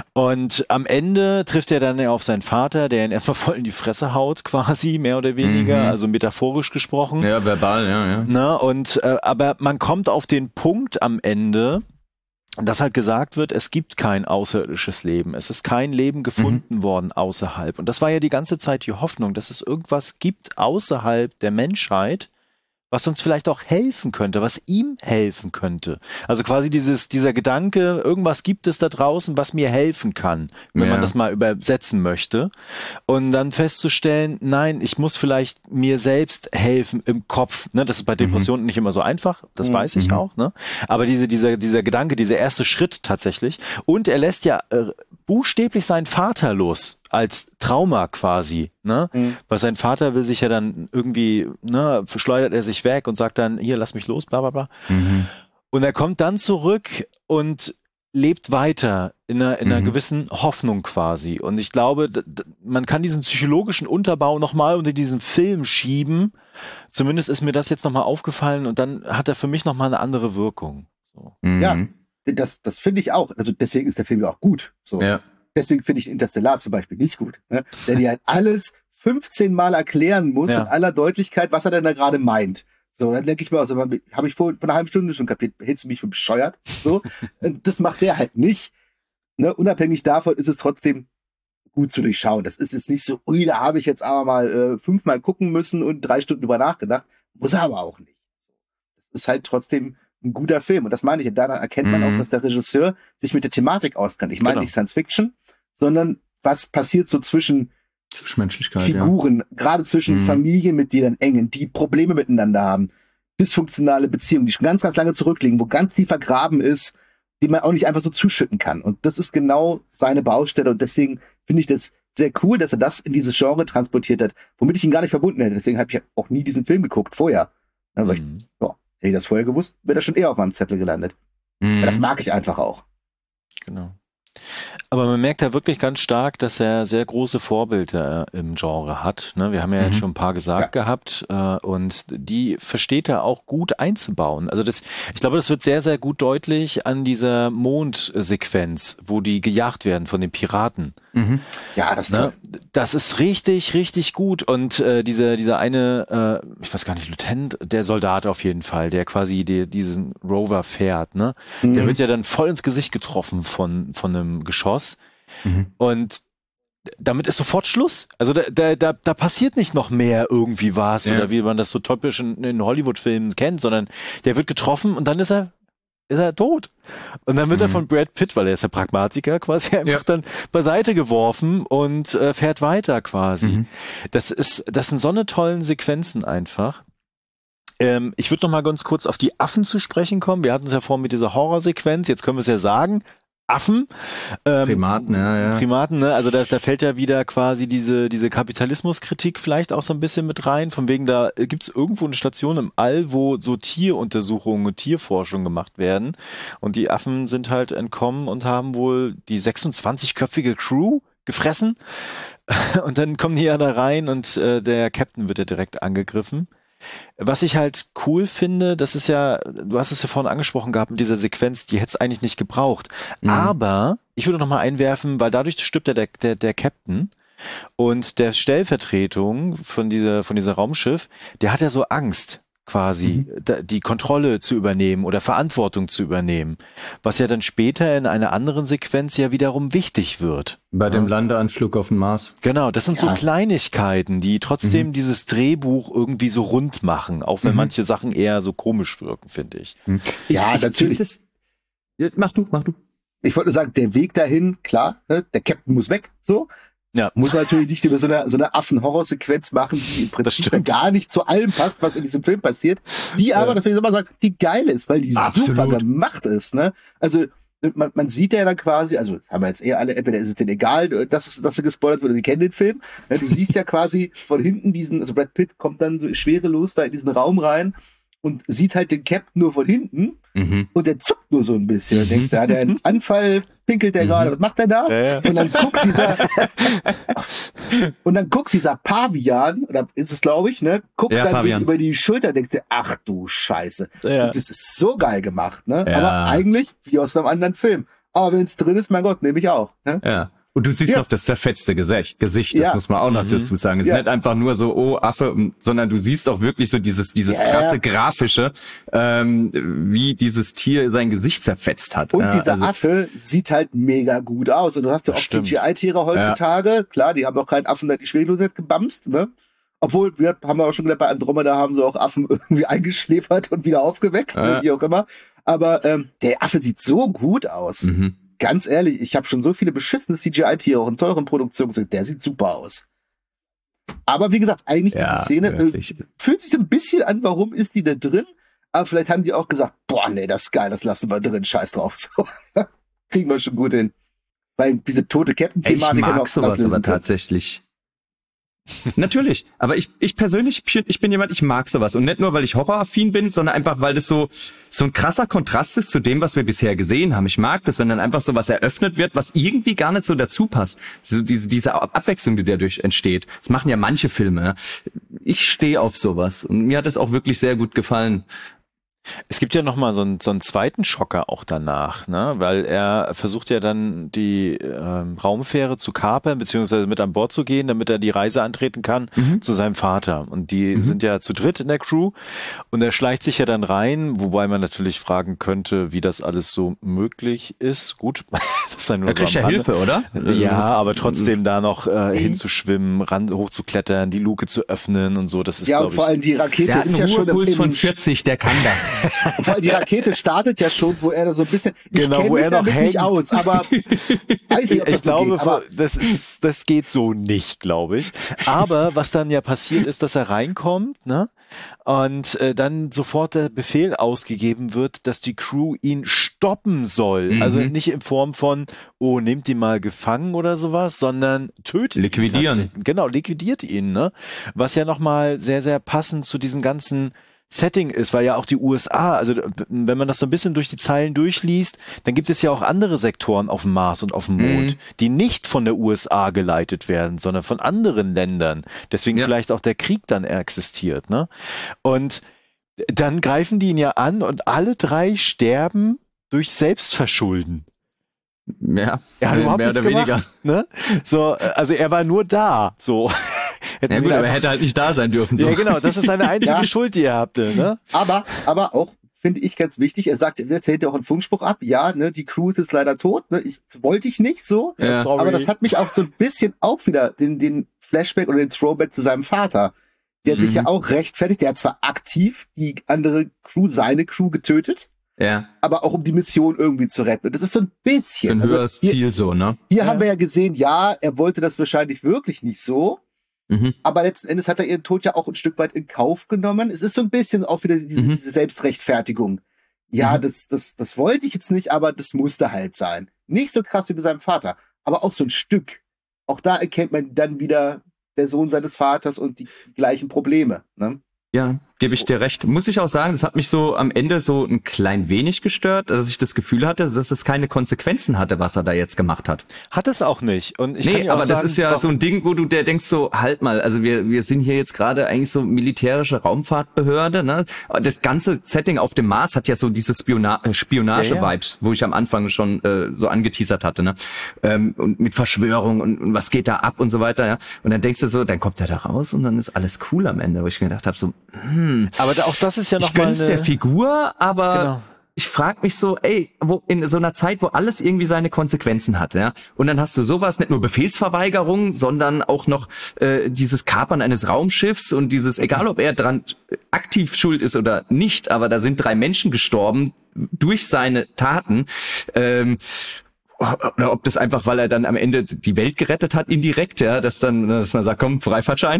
Und am Ende trifft er dann ja auf seinen Vater, der ihn erstmal voll in die Fresse haut, quasi, mehr oder weniger, also metaphorisch gesprochen. Ja, verbal, ja. Ne? Und aber man kommt auf den Punkt am Ende, dass halt gesagt wird, es gibt kein außerirdisches Leben. Es ist kein Leben gefunden worden außerhalb. Und das war ja die ganze Zeit die Hoffnung, dass es irgendwas gibt außerhalb der Menschheit, was uns vielleicht auch helfen könnte, was ihm helfen könnte. Also quasi dieser Gedanke, irgendwas gibt es da draußen, was mir helfen kann, wenn man das mal übersetzen möchte. Und dann festzustellen, nein, ich muss vielleicht mir selbst helfen im Kopf. Ne? Das ist bei Depressionen nicht immer so einfach, das weiß ich auch. Ne? Aber dieser Gedanke, dieser erste Schritt tatsächlich. Und er lässt ja buchstäblich seinen Vater los. Als Trauma quasi, ne? Weil sein Vater will sich ja dann irgendwie, verschleudert er sich weg und sagt dann, hier, lass mich los, bla bla bla. Und er kommt dann zurück und lebt weiter in einer gewissen Hoffnung quasi. Und ich glaube, man kann diesen psychologischen Unterbau nochmal unter diesen Film schieben. Zumindest ist mir das jetzt nochmal aufgefallen und dann hat er für mich nochmal eine andere Wirkung. So. Ja, das finde ich auch. Also deswegen ist der Film ja auch gut. So. Ja. Deswegen finde ich Interstellar zum Beispiel nicht gut, ne? Der dir halt alles 15 Mal erklären muss in aller Deutlichkeit, was er denn da gerade meint. So, dann denke ich mir, habe ich vor einer halben Stunde schon kapiert, hältst du mich für bescheuert? So, das macht der halt nicht. Ne? Unabhängig davon ist es trotzdem gut zu durchschauen. Das ist jetzt nicht so, ui, da habe ich jetzt aber mal 5-mal gucken müssen und 3 Stunden drüber nachgedacht. Muss er aber auch nicht. Das ist halt trotzdem ein guter Film. Und das meine ich. Und daran erkennt man auch, dass der Regisseur sich mit der Thematik auskennt. Ich meine nicht Science Fiction, sondern was passiert so zwischen Figuren, gerade zwischen Familienmitgliedern, Engen, die Probleme miteinander haben, dysfunktionale Beziehungen, die schon ganz, ganz lange zurückliegen, wo ganz tief vergraben ist, die man auch nicht einfach so zuschütten kann. Und das ist genau seine Baustelle. Und deswegen finde ich das sehr cool, dass er das in dieses Genre transportiert hat, womit ich ihn gar nicht verbunden hätte. Deswegen habe ich auch nie diesen Film geguckt vorher. Aber hätte ich das vorher gewusst, wäre das schon eher auf meinem Zettel gelandet. Weil das mag ich einfach auch. Genau. Aber man merkt ja wirklich ganz stark, dass er sehr große Vorbilder im Genre hat. Ne? Wir haben ja jetzt schon ein paar gesagt gehabt und die versteht er auch gut einzubauen. Also ich glaube, das wird sehr, sehr gut deutlich an dieser Mondsequenz, wo die gejagt werden von den Piraten. Ja, das ist toll. Das ist richtig, richtig gut. Und dieser eine, ich weiß gar nicht, Lieutenant, der Soldat auf jeden Fall, der quasi diesen Rover fährt, ne? Der wird ja dann voll ins Gesicht getroffen von einem Geschoss. Und damit ist sofort Schluss. Also da passiert nicht noch mehr irgendwie was oder wie man das so typisch in Hollywood-Filmen kennt, sondern der wird getroffen und dann ist er tot. Und dann wird er von Brad Pitt, weil er ist der Pragmatiker, quasi einfach dann beiseite geworfen und fährt weiter quasi. Das sind so eine tollen Sequenzen einfach. Ich würde noch mal ganz kurz auf die Affen zu sprechen kommen. Wir hatten es ja vorhin mit dieser Horrorsequenz, jetzt können wir es ja sagen. Affen. Primaten, Primaten, ne? Also da fällt ja wieder quasi diese Kapitalismuskritik vielleicht auch so ein bisschen mit rein. Von wegen, da gibt's irgendwo eine Station im All, wo so Tieruntersuchungen und Tierforschung gemacht werden. Und die Affen sind halt entkommen und haben wohl die 26-köpfige Crew gefressen. Und dann kommen die ja da rein und der Captain wird ja direkt angegriffen. Was ich halt cool finde, das ist ja, du hast es ja vorhin angesprochen gehabt mit dieser Sequenz, die hätte es eigentlich nicht gebraucht. Aber ich würde noch mal einwerfen, weil dadurch stirbt der Captain und der Stellvertretung von dieser Raumschiff, der hat ja so Angst quasi, die Kontrolle zu übernehmen oder Verantwortung zu übernehmen, was ja dann später in einer anderen Sequenz ja wiederum wichtig wird. Bei dem Landeanflug auf den Mars. Genau, das sind so Kleinigkeiten, die trotzdem dieses Drehbuch irgendwie so rund machen, auch wenn manche Sachen eher so komisch wirken, finde ich. Ja, natürlich. Mach du. Ich wollte nur sagen, der Weg dahin, klar, ne, der Captain muss weg, so. Ja. Muss man natürlich nicht über so eine Affen-Horror-Sequenz machen, die im Prinzip gar nicht zu allem passt, was in diesem Film passiert. Die aber, das will ich immer sagen, die geil ist, weil die super gemacht ist, ne? Also, man sieht ja dann quasi, also haben wir jetzt alle, entweder ist es denen egal, dass sie gespoilert wird, oder die kennen den Film. Ja, du siehst ja quasi von hinten also Brad Pitt kommt dann so schwerelos da in diesen Raum rein und sieht halt den Captain nur von hinten und der zuckt nur so ein bisschen und denkt, da hat er einen Anfall, pinkelt der gerade, was macht der da? Ja. Und dann guckt dieser Pavian, oder ist es, glaube ich, ne, guckt dann über die Schulter und denkt dir, ach du Scheiße. Ja. Und das ist so geil gemacht, ne? Ja. Aber eigentlich wie aus einem anderen Film. Aber wenn es drin ist, mein Gott, nehme ich auch. Ne? Ja. Und du siehst auf das zerfetzte Gesicht, das muss man auch noch dazu sagen. Es ist nicht einfach nur so, oh, Affe, sondern du siehst auch wirklich so dieses krasse Grafische, wie dieses Tier sein Gesicht zerfetzt hat. Und dieser Affe sieht halt mega gut aus. Und du hast ja auch CGI-Tiere heutzutage. Klar, die haben auch keinen Affen, der die Schwerelosigkeit gebamst, ne? Obwohl, haben wir auch schon gelernt, bei Andromeda haben sie auch Affen irgendwie eingeschläfert und wieder aufgeweckt, ne? Wie auch immer. Aber der Affe sieht so gut aus. Ganz ehrlich, ich habe schon so viele beschissene CGI-Tiere auch in teuren Produktionen gesehen. Der sieht super aus. Aber wie gesagt, eigentlich diese Szene fühlt sich so ein bisschen an, warum ist die da drin? Aber vielleicht haben die auch gesagt, boah, nee, das ist geil, das lassen wir drin, scheiß drauf. So. Kriegen wir schon gut hin. Weil diese tote Captain-Thematik... Ich mag sowas aber tatsächlich. Natürlich, aber ich persönlich, ich bin jemand, ich mag sowas. Und nicht nur, weil ich horroraffin bin, sondern einfach, weil das so ein krasser Kontrast ist zu dem, was wir bisher gesehen haben. Ich mag das, wenn dann einfach sowas eröffnet wird, was irgendwie gar nicht so dazu passt. So diese Abwechslung, die dadurch entsteht. Das machen ja manche Filme. Ich stehe auf sowas. Und mir hat es auch wirklich sehr gut gefallen. Es gibt ja noch mal so einen zweiten Schocker auch danach, ne? Weil er versucht ja dann die Raumfähre zu kapern, beziehungsweise mit an Bord zu gehen, damit er die Reise antreten kann zu seinem Vater. Und die sind ja zu dritt in der Crew und er schleicht sich ja dann rein, wobei man natürlich fragen könnte, wie das alles so möglich ist. Gut, das ist dann nur er kriegt ja Hilfe, oder? Ja, aber trotzdem da noch hinzuschwimmen, hochzuklettern, die Luke zu öffnen und so, das ist, ja, und vor allem die Rakete ist ja schon Puls von 40, der kann das. Vor allem die Rakete startet ja schon, wo er da so ein bisschen, wo er noch hängt. Nicht aus, aber weiß nicht, ob das glaube, so geht, aber das geht so nicht, glaube ich. Aber was dann ja passiert ist, dass er reinkommt, ne? Und dann sofort der Befehl ausgegeben wird, dass die Crew ihn stoppen soll. Also nicht in Form von, oh, nehmt ihn mal gefangen oder sowas, sondern tötet liquidieren. ihn. Genau, liquidiert ihn, ne? Was ja nochmal sehr, sehr passend zu diesen ganzen Setting ist, weil ja auch die USA, also wenn man das so ein bisschen durch die Zeilen durchliest, dann gibt es ja auch andere Sektoren auf dem Mars und auf dem Mond, die nicht von der USA geleitet werden, sondern von anderen Ländern. Deswegen vielleicht auch der Krieg dann existiert, ne? Und dann greifen die ihn ja an und alle drei sterben durch Selbstverschulden. Ja, er hat überhaupt nichts gemacht, ne? So, also er war nur da, so. Ja gut, aber er hätte halt nicht da sein dürfen. So. Ja genau, das ist seine einzige Schuld, die er hatte, ne? Aber auch finde ich ganz wichtig. Er zählt ja auch einen Funkspruch ab. Ja, ne, die Crew ist jetzt leider tot. Ne, wollte ich nicht so. Ja. Aber das hat mich auch so ein bisschen auch wieder den Flashback oder den Throwback zu seinem Vater. Der sich ja auch rechtfertigt. Der hat zwar aktiv die andere Crew, seine Crew getötet. Ja. Aber auch um die Mission irgendwie zu retten. Und das ist so ein bisschen. Ein höheres Ziel so, ne? Hier haben wir ja gesehen, ja, er wollte das wahrscheinlich wirklich nicht so. Aber letzten Endes hat er ihren Tod ja auch ein Stück weit in Kauf genommen. Es ist so ein bisschen auch wieder diese Selbstrechtfertigung. Ja, das wollte ich jetzt nicht, aber das musste halt sein. Nicht so krass wie bei seinem Vater, aber auch so ein Stück. Auch da erkennt man dann wieder der Sohn seines Vaters und die gleichen Probleme, ne? Ja, gebe ich dir recht. Muss ich auch sagen, das hat mich so am Ende so ein klein wenig gestört, dass ich das Gefühl hatte, dass es keine Konsequenzen hatte, was er da jetzt gemacht hat. Hat es auch nicht. Und ich kann ja auch aber sagen, das ist ja so ein Ding, wo du dir denkst so, halt mal, also wir sind hier jetzt gerade eigentlich so militärische Raumfahrtbehörde, ne? Das ganze Setting auf dem Mars hat ja so diese Spionage-Vibes, wo ich am Anfang schon so angeteasert hatte, ne? Und mit Verschwörung und was geht da ab und so weiter, ja? Und dann denkst du so, dann kommt er da raus und dann ist alles cool am Ende, wo ich mir gedacht habe, so, aber auch das ist ja noch ich gönn's der Figur, aber Genau. ich frage mich so, wo in so einer Zeit, wo alles irgendwie seine Konsequenzen hat, ja, und dann hast du sowas, nicht nur Befehlsverweigerung, sondern auch noch dieses Kapern eines Raumschiffs und dieses, egal ob er dran aktiv schuld ist oder nicht, aber da sind 3 Menschen gestorben durch seine Taten. Oder ob das einfach, weil er dann am Ende die Welt gerettet hat, indirekt, ja, dass man sagt, komm, Freifahrtschein.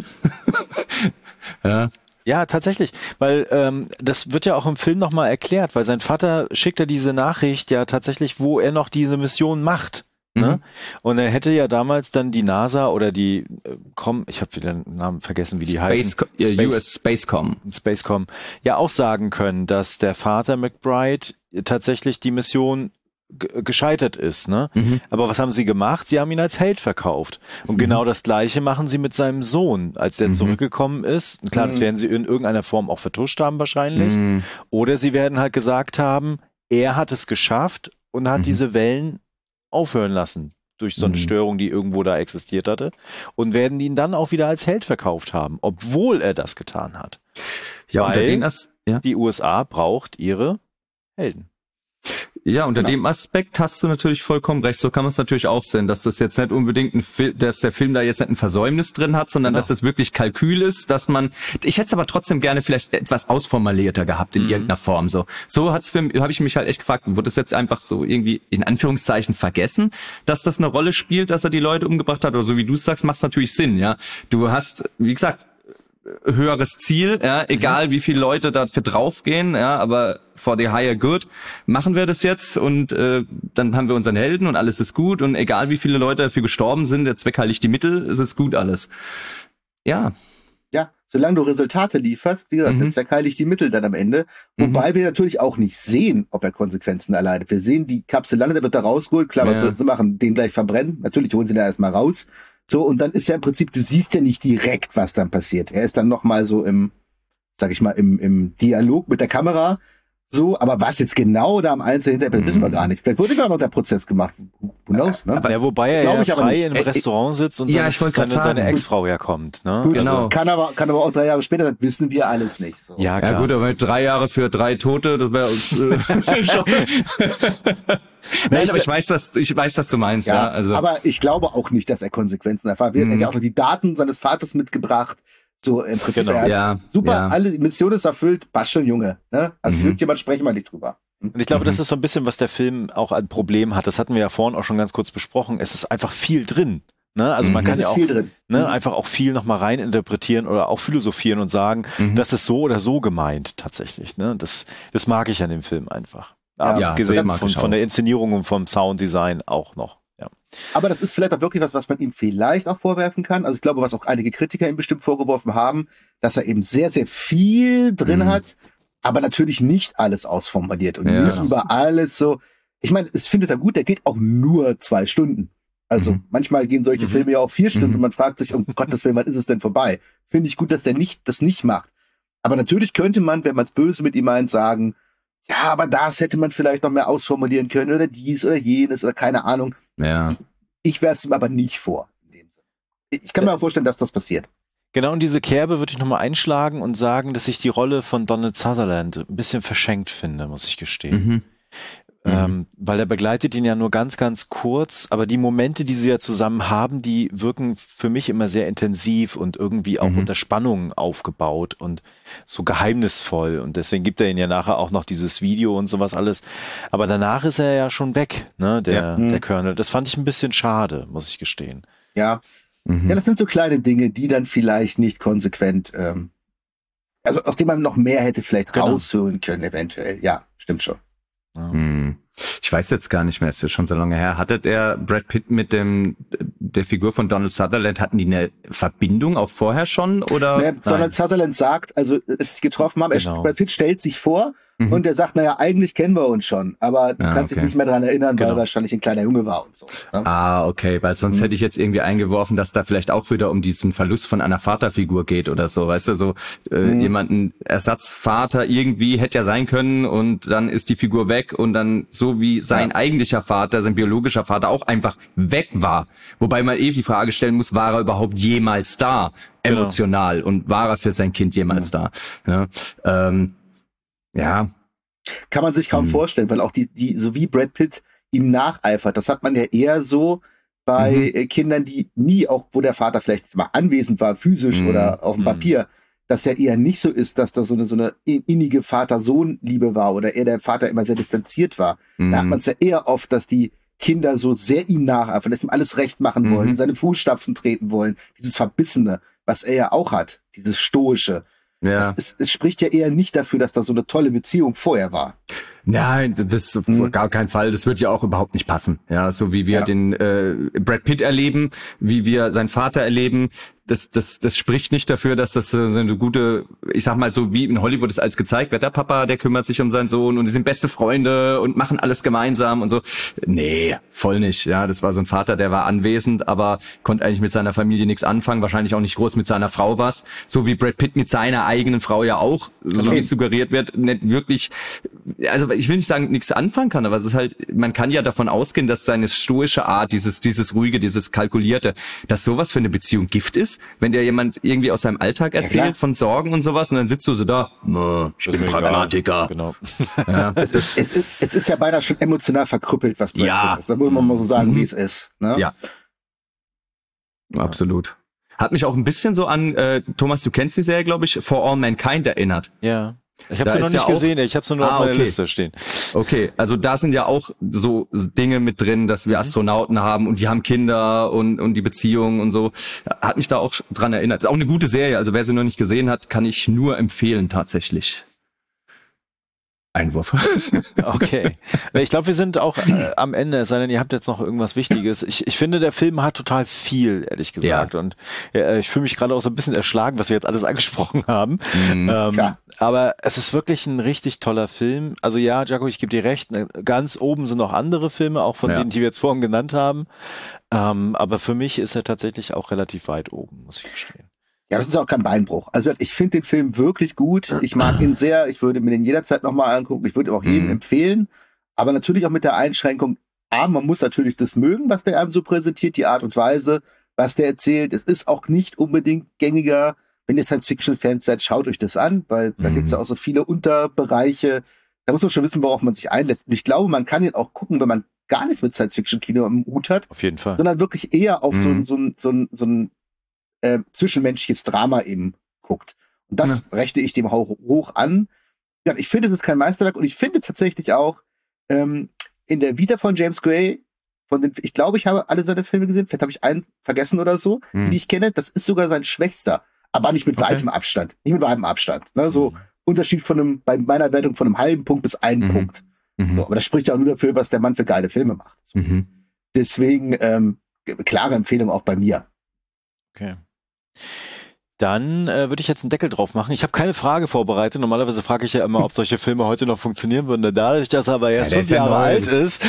Ja. Ja, tatsächlich, weil das wird ja auch im Film nochmal erklärt, weil sein Vater schickt ja diese Nachricht ja tatsächlich, wo er noch diese Mission macht. Ne? Und er hätte ja damals dann die NASA oder die ich habe wieder den Namen vergessen, wie die heißen. US Spacecom. Ja auch sagen können, dass der Vater McBride tatsächlich die Mission gescheitert ist, ne? Aber was haben sie gemacht? Sie haben ihn als Held verkauft. Und genau das Gleiche machen sie mit seinem Sohn, als er zurückgekommen ist. Klar, das werden sie in irgendeiner Form auch vertuscht haben wahrscheinlich. Oder sie werden halt gesagt haben, er hat es geschafft und hat diese Wellen aufhören lassen durch so eine Störung, die irgendwo da existiert hatte. Und werden ihn dann auch wieder als Held verkauft haben, obwohl er das getan hat. Ja, weil die USA braucht ihre Helden. Ja, unter dem Aspekt hast du natürlich vollkommen recht. So kann man es natürlich auch sehen, dass das jetzt nicht unbedingt dass der Film da jetzt nicht ein Versäumnis drin hat, sondern dass das wirklich Kalkül ist, dass ich hätte es aber trotzdem gerne vielleicht etwas ausformulierter gehabt in irgendeiner Form. So habe ich mich halt echt gefragt, wird das jetzt einfach so irgendwie in Anführungszeichen vergessen, dass das eine Rolle spielt, dass er die Leute umgebracht hat? Oder so wie du es sagst, macht es natürlich Sinn, ja. Du hast, wie gesagt, höheres Ziel, ja, egal wie viele Leute dafür draufgehen, ja, aber for the higher good machen wir das jetzt und dann haben wir unseren Helden und alles ist gut und egal wie viele Leute dafür gestorben sind, der Zweck heiligt die Mittel, es ist gut alles. Ja. Ja, solange du Resultate lieferst, wie gesagt, der Zweck heiligt die Mittel dann am Ende. Wobei wir natürlich auch nicht sehen, ob er Konsequenzen erleidet. Wir sehen, die Kapsel landet, der wird da rausgeholt, klar, was sie machen, den gleich verbrennen. Natürlich holen sie den erstmal raus. So, und dann ist ja im Prinzip, du siehst ja nicht direkt, was dann passiert. Er ist dann nochmal so im Dialog mit der Kamera. So, aber was jetzt genau da am Einzelnen hinterher, wissen wir gar nicht. Vielleicht wurde ja noch der Prozess gemacht. Who knows, ne? Ja, wobei er ja frei im Restaurant sitzt und seine Ex-Frau herkommt, ne? Gut, genau. Kann aber auch 3 Jahre später, das wissen wir alles nicht. So. Ja, klar. Ja gut, aber 3 Jahre für 3 Tote, das wäre uns Nein, aber ich weiß, was du meinst, ja. Also. Aber ich glaube auch nicht, dass er Konsequenzen erfährt. Er hat ja auch noch die Daten seines Vaters mitgebracht. So im Prinzip, alle Mission ist erfüllt, passt schon, Junge. Ne? Also irgendjemand sprechen wir nicht drüber. Und ich glaube, das ist so ein bisschen, was der Film auch ein Problem hat. Das hatten wir ja vorhin auch schon ganz kurz besprochen. Es ist einfach viel drin. Ne? Also man kann ja auch einfach auch viel nochmal reininterpretieren oder auch philosophieren und sagen, das ist so oder so gemeint tatsächlich. Ne? Das mag ich an dem Film einfach. Abgesehen von der Inszenierung und vom Sounddesign auch noch. Ja. Aber das ist vielleicht auch wirklich was man ihm vielleicht auch vorwerfen kann. Also ich glaube, was auch einige Kritiker ihm bestimmt vorgeworfen haben, dass er eben sehr, sehr viel drin hat, aber natürlich nicht alles ausformuliert und nicht über alles so. Ich meine, ich finde es ja gut, der geht auch nur 2 Stunden. Also manchmal gehen solche Filme ja auch 4 Stunden und man fragt sich, um Gottes Willen, wann ist es denn vorbei? Finde ich gut, dass der das nicht macht. Aber natürlich könnte man, wenn man es böse mit ihm meint, sagen, ja, aber das hätte man vielleicht noch mehr ausformulieren können oder dies oder jenes oder keine Ahnung. Ja. Ich werfe es ihm aber nicht vor. In dem Sinne. Ich kann mir auch vorstellen, dass das passiert. Genau, und diese Kerbe würde ich nochmal einschlagen und sagen, dass ich die Rolle von Donald Sutherland ein bisschen verschenkt finde, muss ich gestehen. Weil er begleitet ihn ja nur ganz, ganz kurz, aber die Momente, die sie ja zusammen haben, die wirken für mich immer sehr intensiv und irgendwie auch unter Spannung aufgebaut und so geheimnisvoll, und deswegen gibt er ihn ja nachher auch noch dieses Video und sowas alles, aber danach ist er ja schon weg, ne, der Colonel. Das fand ich ein bisschen schade, muss ich gestehen. Ja. Ja, das sind so kleine Dinge, die dann vielleicht nicht konsequent, also aus dem man noch mehr hätte vielleicht rausholen können, eventuell. Ja, stimmt schon. Ich weiß jetzt gar nicht mehr, ist ja schon so lange her. Hatte der Brad Pitt mit der Figur von Donald Sutherland, hatten die eine Verbindung auch vorher schon, oder? Ja, Donald Sutherland sagt, also als sie getroffen haben, Brad Pitt stellt sich vor und er sagt, naja, eigentlich kennen wir uns schon, aber du kannst dich nicht mehr daran erinnern, weil er wahrscheinlich ein kleiner Junge war und so. Ne? Okay, weil sonst hätte ich jetzt irgendwie eingeworfen, dass da vielleicht auch wieder um diesen Verlust von einer Vaterfigur geht oder so, weißt du, so jemanden Ersatzvater irgendwie hätte ja sein können und dann ist die Figur weg und dann so wie sein eigentlicher Vater, sein biologischer Vater auch einfach weg war. Wobei man die Frage stellen muss, war er überhaupt jemals da, emotional, und war er für sein Kind jemals da? Ja. Kann man sich kaum vorstellen, weil auch die so wie Brad Pitt ihm nacheifert, das hat man ja eher so bei Kindern, die nie, auch wo der Vater vielleicht mal anwesend war, physisch oder auf dem Papier, dass ja eher nicht so ist, dass da so eine innige Vater-Sohn-Liebe war oder eher der Vater immer sehr distanziert war. Da hat man es ja eher oft, dass die Kinder so sehr ihm nacheifern, dass ihm alles recht machen wollen, in seine Fußstapfen treten wollen, dieses Verbissene, was er ja auch hat, dieses Stoische. Ja. Es spricht ja eher nicht dafür, dass da so eine tolle Beziehung vorher war. Nein, das auf gar keinen Fall. Das wird ja auch überhaupt nicht passen. Ja, so wie wir den Brad Pitt erleben, wie wir seinen Vater erleben, das spricht nicht dafür, dass das so eine gute, ich sag mal so wie in Hollywood ist alles gezeigt wird, der Papa, der kümmert sich um seinen Sohn und die sind beste Freunde und machen alles gemeinsam und so. Nee, voll nicht. Ja, das war so ein Vater, der war anwesend, aber konnte eigentlich mit seiner Familie nichts anfangen, wahrscheinlich auch nicht groß mit seiner Frau was. So wie Brad Pitt mit seiner eigenen Frau ja auch, so wie es suggeriert wird, nicht wirklich, also ich will nicht sagen, nichts anfangen kann, aber es ist halt, man kann ja davon ausgehen, dass seine stoische Art, dieses ruhige, dieses kalkulierte, dass sowas für eine Beziehung Gift ist, wenn dir jemand irgendwie aus seinem Alltag erzählt, von Sorgen und sowas, und dann sitzt du so da, ich bin Pragmatiker. Genau. Ja. Es ist ja beinahe schon emotional verkrüppelt, was Brad ist. Da muss man mal so sagen, wie es ist. Ne? Ja. Absolut. Hat mich auch ein bisschen so an, Thomas, du kennst die Serie, glaube ich, For All Mankind erinnert. Ja. Ich habe sie noch nicht gesehen, ich habe sie nur auf meiner Liste stehen. Okay, also da sind ja auch so Dinge mit drin, dass wir Astronauten haben und die haben Kinder und die Beziehungen und so. Hat mich da auch dran erinnert. Ist auch eine gute Serie, also wer sie noch nicht gesehen hat, kann ich nur empfehlen tatsächlich. Einwurf. Okay. Ich glaube, wir sind auch am Ende, es sei denn, ihr habt jetzt noch irgendwas Wichtiges. Ich finde, der Film hat total viel, ehrlich gesagt. Ja. Und ich fühle mich gerade auch so ein bisschen erschlagen, was wir jetzt alles angesprochen haben. Aber es ist wirklich ein richtig toller Film. Also ja, Jaco, ich gebe dir recht, ganz oben sind noch andere Filme, auch von denen, die wir jetzt vorhin genannt haben. Aber für mich ist er tatsächlich auch relativ weit oben, muss ich gestehen. Ja, das ist auch kein Beinbruch. Also ich finde den Film wirklich gut. Ich mag ihn sehr. Ich würde mir den jederzeit nochmal angucken. Ich würde ihn auch jedem empfehlen. Aber natürlich auch mit der Einschränkung, man muss natürlich das mögen, was der einem so präsentiert, die Art und Weise, was der erzählt. Es ist auch nicht unbedingt gängiger. Wenn ihr Science-Fiction-Fans seid, schaut euch das an, weil da gibt's ja auch so viele Unterbereiche. Da muss man schon wissen, worauf man sich einlässt. Und ich glaube, man kann ihn auch gucken, wenn man gar nichts mit Science-Fiction-Kino am Hut hat. Auf jeden Fall. Sondern wirklich eher auf so ein zwischenmenschliches Drama eben guckt. Und das rechne ich dem hoch an. Ja, ich finde, es ist kein Meisterwerk und ich finde tatsächlich auch in der Vita von James Gray, ich glaube, ich habe alle seine Filme gesehen, vielleicht habe ich einen vergessen oder so, die ich kenne, das ist sogar sein schwächster, aber nicht mit weitem Abstand. Nicht mit weitem Abstand. Ne? So Unterschied bei meiner Wertung von einem halben Punkt bis einen Punkt. So, aber das spricht ja auch nur dafür, was der Mann für geile Filme macht. So. Deswegen klare Empfehlung auch bei mir. Okay. Dann würde ich jetzt einen Deckel drauf machen. Ich habe keine Frage vorbereitet. Normalerweise frage ich ja immer, ob solche Filme heute noch funktionieren würden. Dadurch, dass er aber erst 5 Jahre alt ist,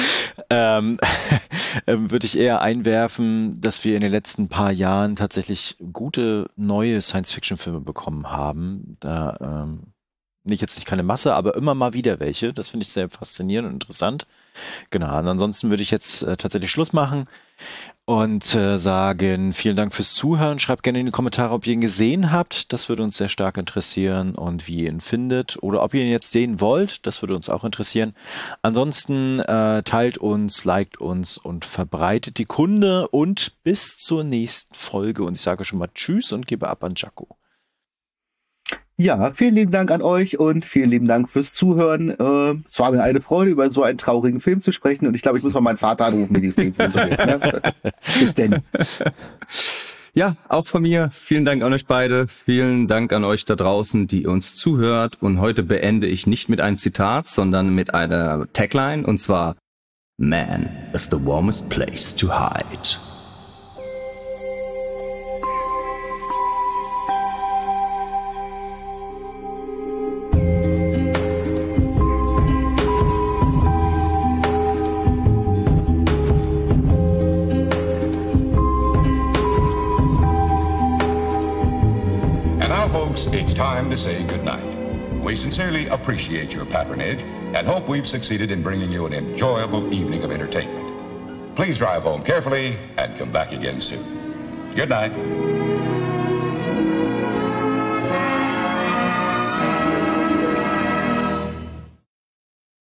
würde ich eher einwerfen, dass wir in den letzten paar Jahren tatsächlich gute neue Science-Fiction-Filme bekommen haben. Da nicht keine Masse, aber immer mal wieder welche. Das finde ich sehr faszinierend und interessant. Genau, und ansonsten würde ich jetzt tatsächlich Schluss machen und sagen, vielen Dank fürs Zuhören. Schreibt gerne in die Kommentare, ob ihr ihn gesehen habt. Das würde uns sehr stark interessieren und wie ihr ihn findet. Oder ob ihr ihn jetzt sehen wollt. Das würde uns auch interessieren. Ansonsten teilt uns, liked uns und verbreitet die Kunde. Und bis zur nächsten Folge. Und ich sage schon mal Tschüss und gebe ab an Jaco. Ja, vielen lieben Dank an euch und vielen lieben Dank fürs Zuhören. Es war mir eine Freude, über so einen traurigen Film zu sprechen und ich glaube, ich muss mal meinen Vater anrufen, wie dieses Ding funktioniert. Ne? Bis denn. Ja, auch von mir. Vielen Dank an euch beide. Vielen Dank an euch da draußen, die uns zuhört. Und heute beende ich nicht mit einem Zitat, sondern mit einer Tagline und zwar: Man is the warmest place to hide. Time to say goodnight. We sincerely appreciate your patronage and hope we've succeeded in bringing you an enjoyable evening of entertainment. Please drive home carefully and come back again soon. Good night.